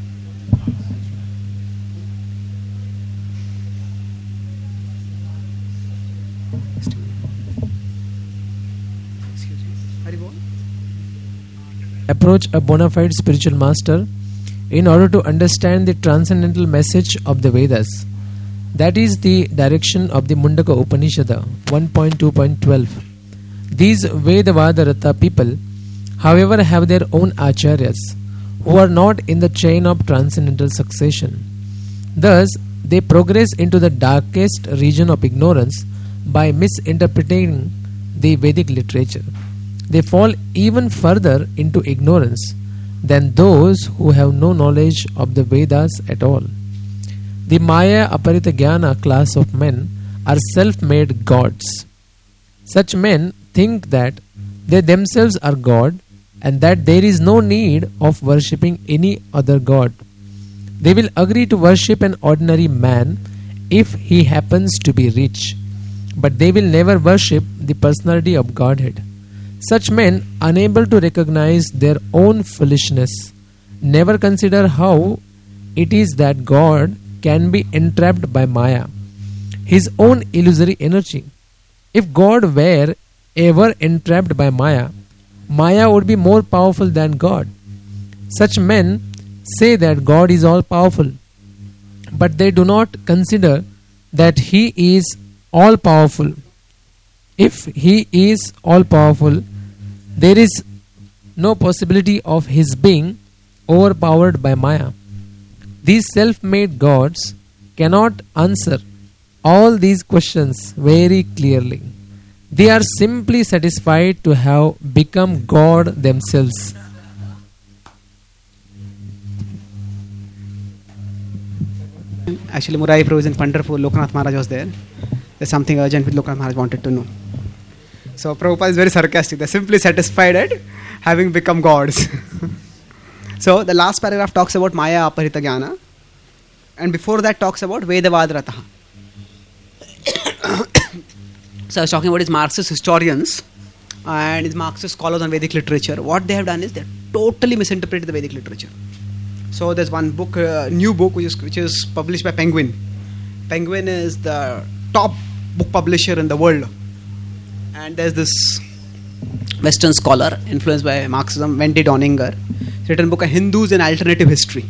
approach a bona fide spiritual master in order to understand the transcendental message of the Vedas. That is the direction of the Mundaka Upanishada 1.2.12. These Vedavadarata people, however, have their own acharyas who are not in the chain of transcendental succession. Thus, they progress into the darkest region of ignorance by misinterpreting the Vedic literature. They fall even further into ignorance than those who have no knowledge of the Vedas at all. The Maya Aparita Jnana class of men are self-made gods. Such men think that they themselves are God and that there is no need of worshipping any other god. They will agree to worship an ordinary man if he happens to be rich, but they will never worship the personality of Godhead. Such men, unable to recognize their own foolishness, never consider how it is that God can be entrapped by Maya, his own illusory energy. If God were ever entrapped by Maya, Maya would be more powerful than God. Such men say that God is all powerful, but they do not consider that He is all powerful. If He is all powerful, there is no possibility of His being overpowered by Maya. These self-made gods cannot answer all these questions very clearly. They are simply satisfied to have become God themselves. Actually, Murari Prabhu was in Pandharpur. Lokanath Maharaj was there. There's something urgent which Lokanath Maharaj wanted to know. So Prabhupada is very sarcastic. They're simply satisfied at having become gods. So the last paragraph talks about Maya Aparita Jnana, and before that talks about Vedavadrataha. So I was talking about his Marxist historians and his Marxist scholars on Vedic literature. What they have done is they totally misinterpreted the Vedic literature. So there's one book, new book, which is published by Penguin. Penguin is the top book publisher in the world. And there's this Western scholar influenced by Marxism, Wendy Doninger. He's written a book, Hindus in Alternative History.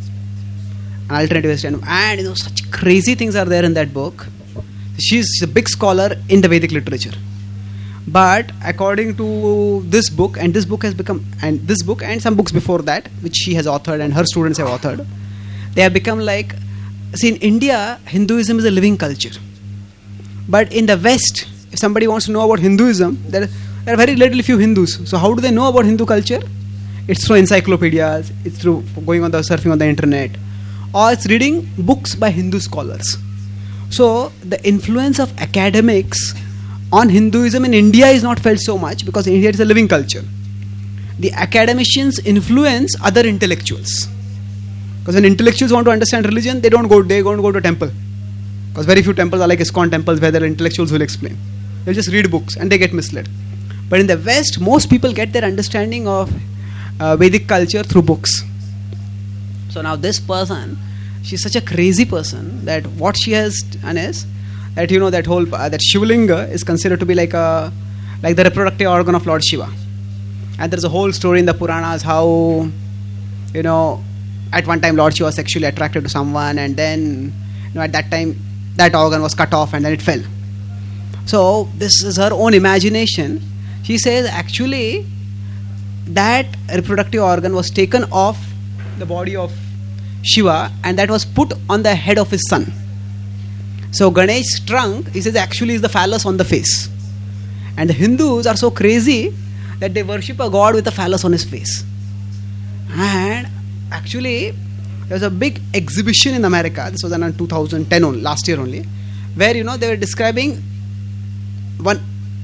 And such crazy things are there in that book. She's a big scholar in the Vedic literature. But according to this book, and this book has become, and this book and some books before that, which she has authored and her students have authored, they have become like, see, in India, Hinduism is a living culture. But in the West, if somebody wants to know about Hinduism, there are very little few Hindus. So how do they know about Hindu culture? It's through encyclopedias, it's through surfing on the internet, or it's reading books by Hindu scholars. So the influence of academics on Hinduism in India is not felt so much because India is a living culture. The academicians influence other intellectuals. Because when intellectuals want to understand religion, they don't go to a temple. Because very few temples are like ISKCON temples where the intellectuals will explain. They'll just read books and they get misled. But in the West, most people get their understanding of Vedic culture through books. So now this person, she's such a crazy person that what she has done is that that whole that Shivlinga is considered to be like the reproductive organ of Lord Shiva. And there's a whole story in the Puranas how at one time Lord Shiva was sexually attracted to someone, and then at that time that organ was cut off and then it fell. So this is her own imagination. She says actually that reproductive organ was taken off the body of Shiva and that was put on the head of his son. So Ganesh's trunk, he says, actually is the phallus on the face. And the Hindus are so crazy that they worship a god with a phallus on his face. And actually there was a big exhibition in America. This was in 2010 only, last year only, where they were describing one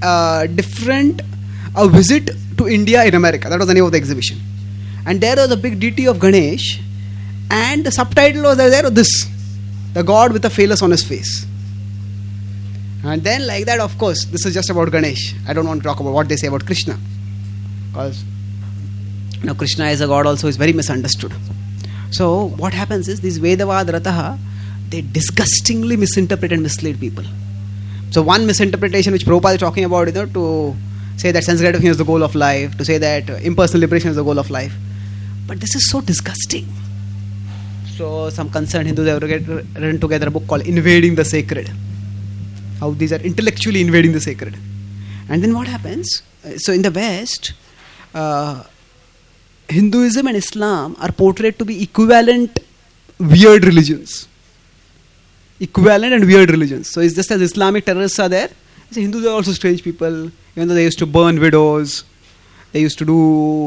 a visit to India in America. That was the name of the exhibition. And there was a big deity of Ganesh, and the subtitle was there, the god with a phallus on his face. And then like that, of course, this is just about Ganesh. I don't want to talk about what they say about Krishna, because Krishna as a god also is very misunderstood. So what happens is these Vedavad Rataha, they disgustingly misinterpret and mislead people. So one misinterpretation which Prabhupada is talking about, to say that sense gratification is the goal of life, to say that impersonal liberation is the goal of life. But this is so disgusting. So some concerned Hindus have written together a book called Invading the Sacred. How these are intellectually invading the sacred. And then what happens? So in the West, Hinduism and Islam are portrayed to be equivalent weird religions. Equivalent and weird religions. So it's just as Islamic terrorists are there, Hindus are also strange people. Even though they used to burn widows, they used to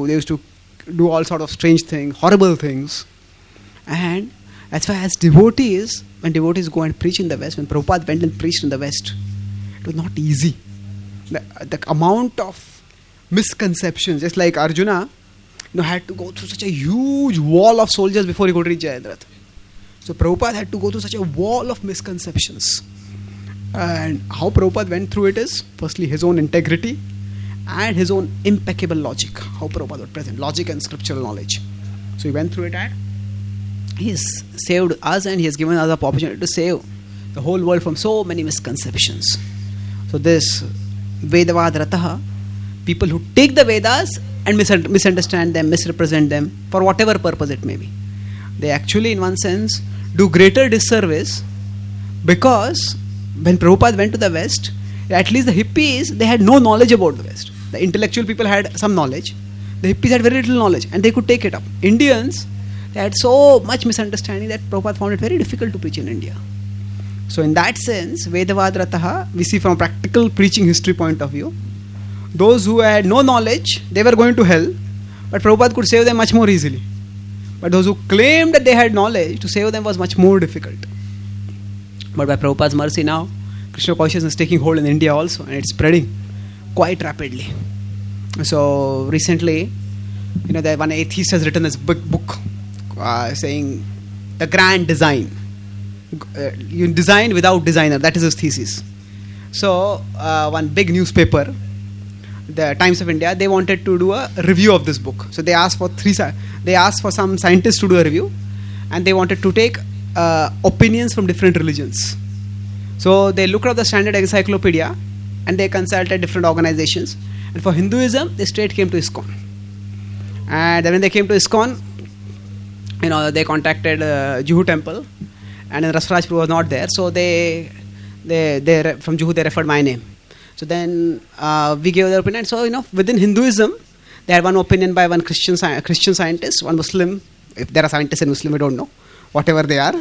do all sort of strange things, horrible things. And as far as devotees, when devotees go and preach in the West, when Prabhupada went and preached in the West, it was not easy. The amount of misconceptions, just like Arjuna, had to go through such a huge wall of soldiers before he could reach Jayadratha. So Prabhupada had to go through such a wall of misconceptions. And how Prabhupada went through it is, firstly, his own integrity and his own impeccable logic. How Prabhupada would present logic and scriptural knowledge. So he went through it and he has saved us, and he has given us the opportunity to save the whole world from so many misconceptions. So this Vedavad Rataha, people who take the Vedas and misunderstand them, misrepresent them for whatever purpose it may be, they actually in one sense do greater disservice, because when Prabhupada went to the West, at least the hippies, they had no knowledge about the West. The intellectual people had some knowledge. The hippies had very little knowledge and they could take it up. Indians, they had so much misunderstanding that Prabhupada found it very difficult to preach in India. So in that sense, Vedavad Rataha, we see from a practical preaching history point of view, those who had no knowledge, they were going to hell, but Prabhupada could save them much more easily. But those who claimed that they had knowledge, to save them was much more difficult. But by Prabhupada's mercy now, Krishna consciousness is taking hold in India also, and it's spreading quite rapidly. So recently, that one atheist has written this big book saying the grand design. You design without designer. That is his thesis. So one big newspaper, the Times of India, they wanted to do a review of this book. So they asked for some scientists to do a review, and they wanted to take opinions from different religions. So they looked up the standard encyclopedia and they consulted different organizations. And for Hinduism, they straight came to ISKCON. And then when they came to ISKCON, they contacted Juhu temple, and then Rasraj Prabhu was not there. So they from Juhu they referred my name. So then we gave their opinion. So within Hinduism, they had one opinion by one Christian scientist, one Muslim. If there are scientists in Muslim, we don't know, whatever they are.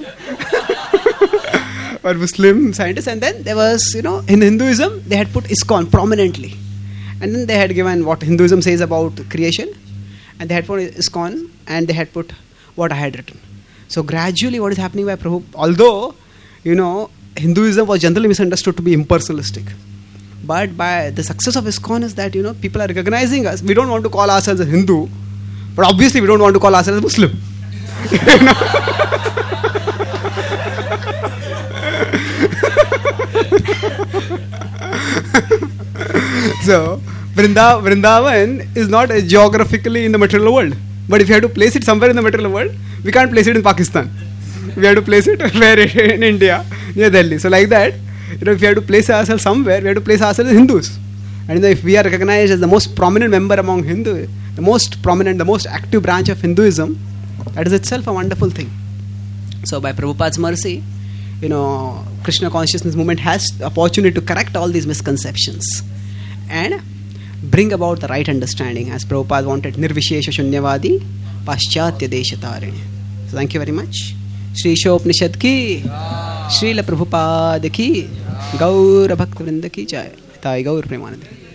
One Muslim scientist, and then there was in Hinduism they had put ISKCON prominently, and then they had given what Hinduism says about creation, and they had put ISKCON, and they had put what I had written. So gradually what is happening by Prabhupada, although, Hinduism was generally misunderstood to be impersonalistic. But by the success of ISKCON is that, people are recognizing us. We don't want to call ourselves a Hindu, but obviously we don't want to call ourselves a Muslim. So, Vrindavan is not geographically in the material world. But if you have to place it somewhere in the material world, we can't place it in Pakistan. We have to place it where in India, near Delhi. So like that, if you have to place ourselves somewhere, we have to place ourselves as Hindus. And if we are recognized as the most prominent member among Hindu, the most prominent, the most active branch of Hinduism, that is itself a wonderful thing. So by Prabhupada's mercy, Krishna consciousness movement has the opportunity to correct all these misconceptions and bring about the right understanding, as Prabhupada wanted, Nirvishesha Shunyavadi Paschatya Deshatarine. So thank you very much. Shri Ishopnishad ki, Srila Prabhupada ki, Gaur Bhakta Vrinda ki jai. Thai Gaur Premanand.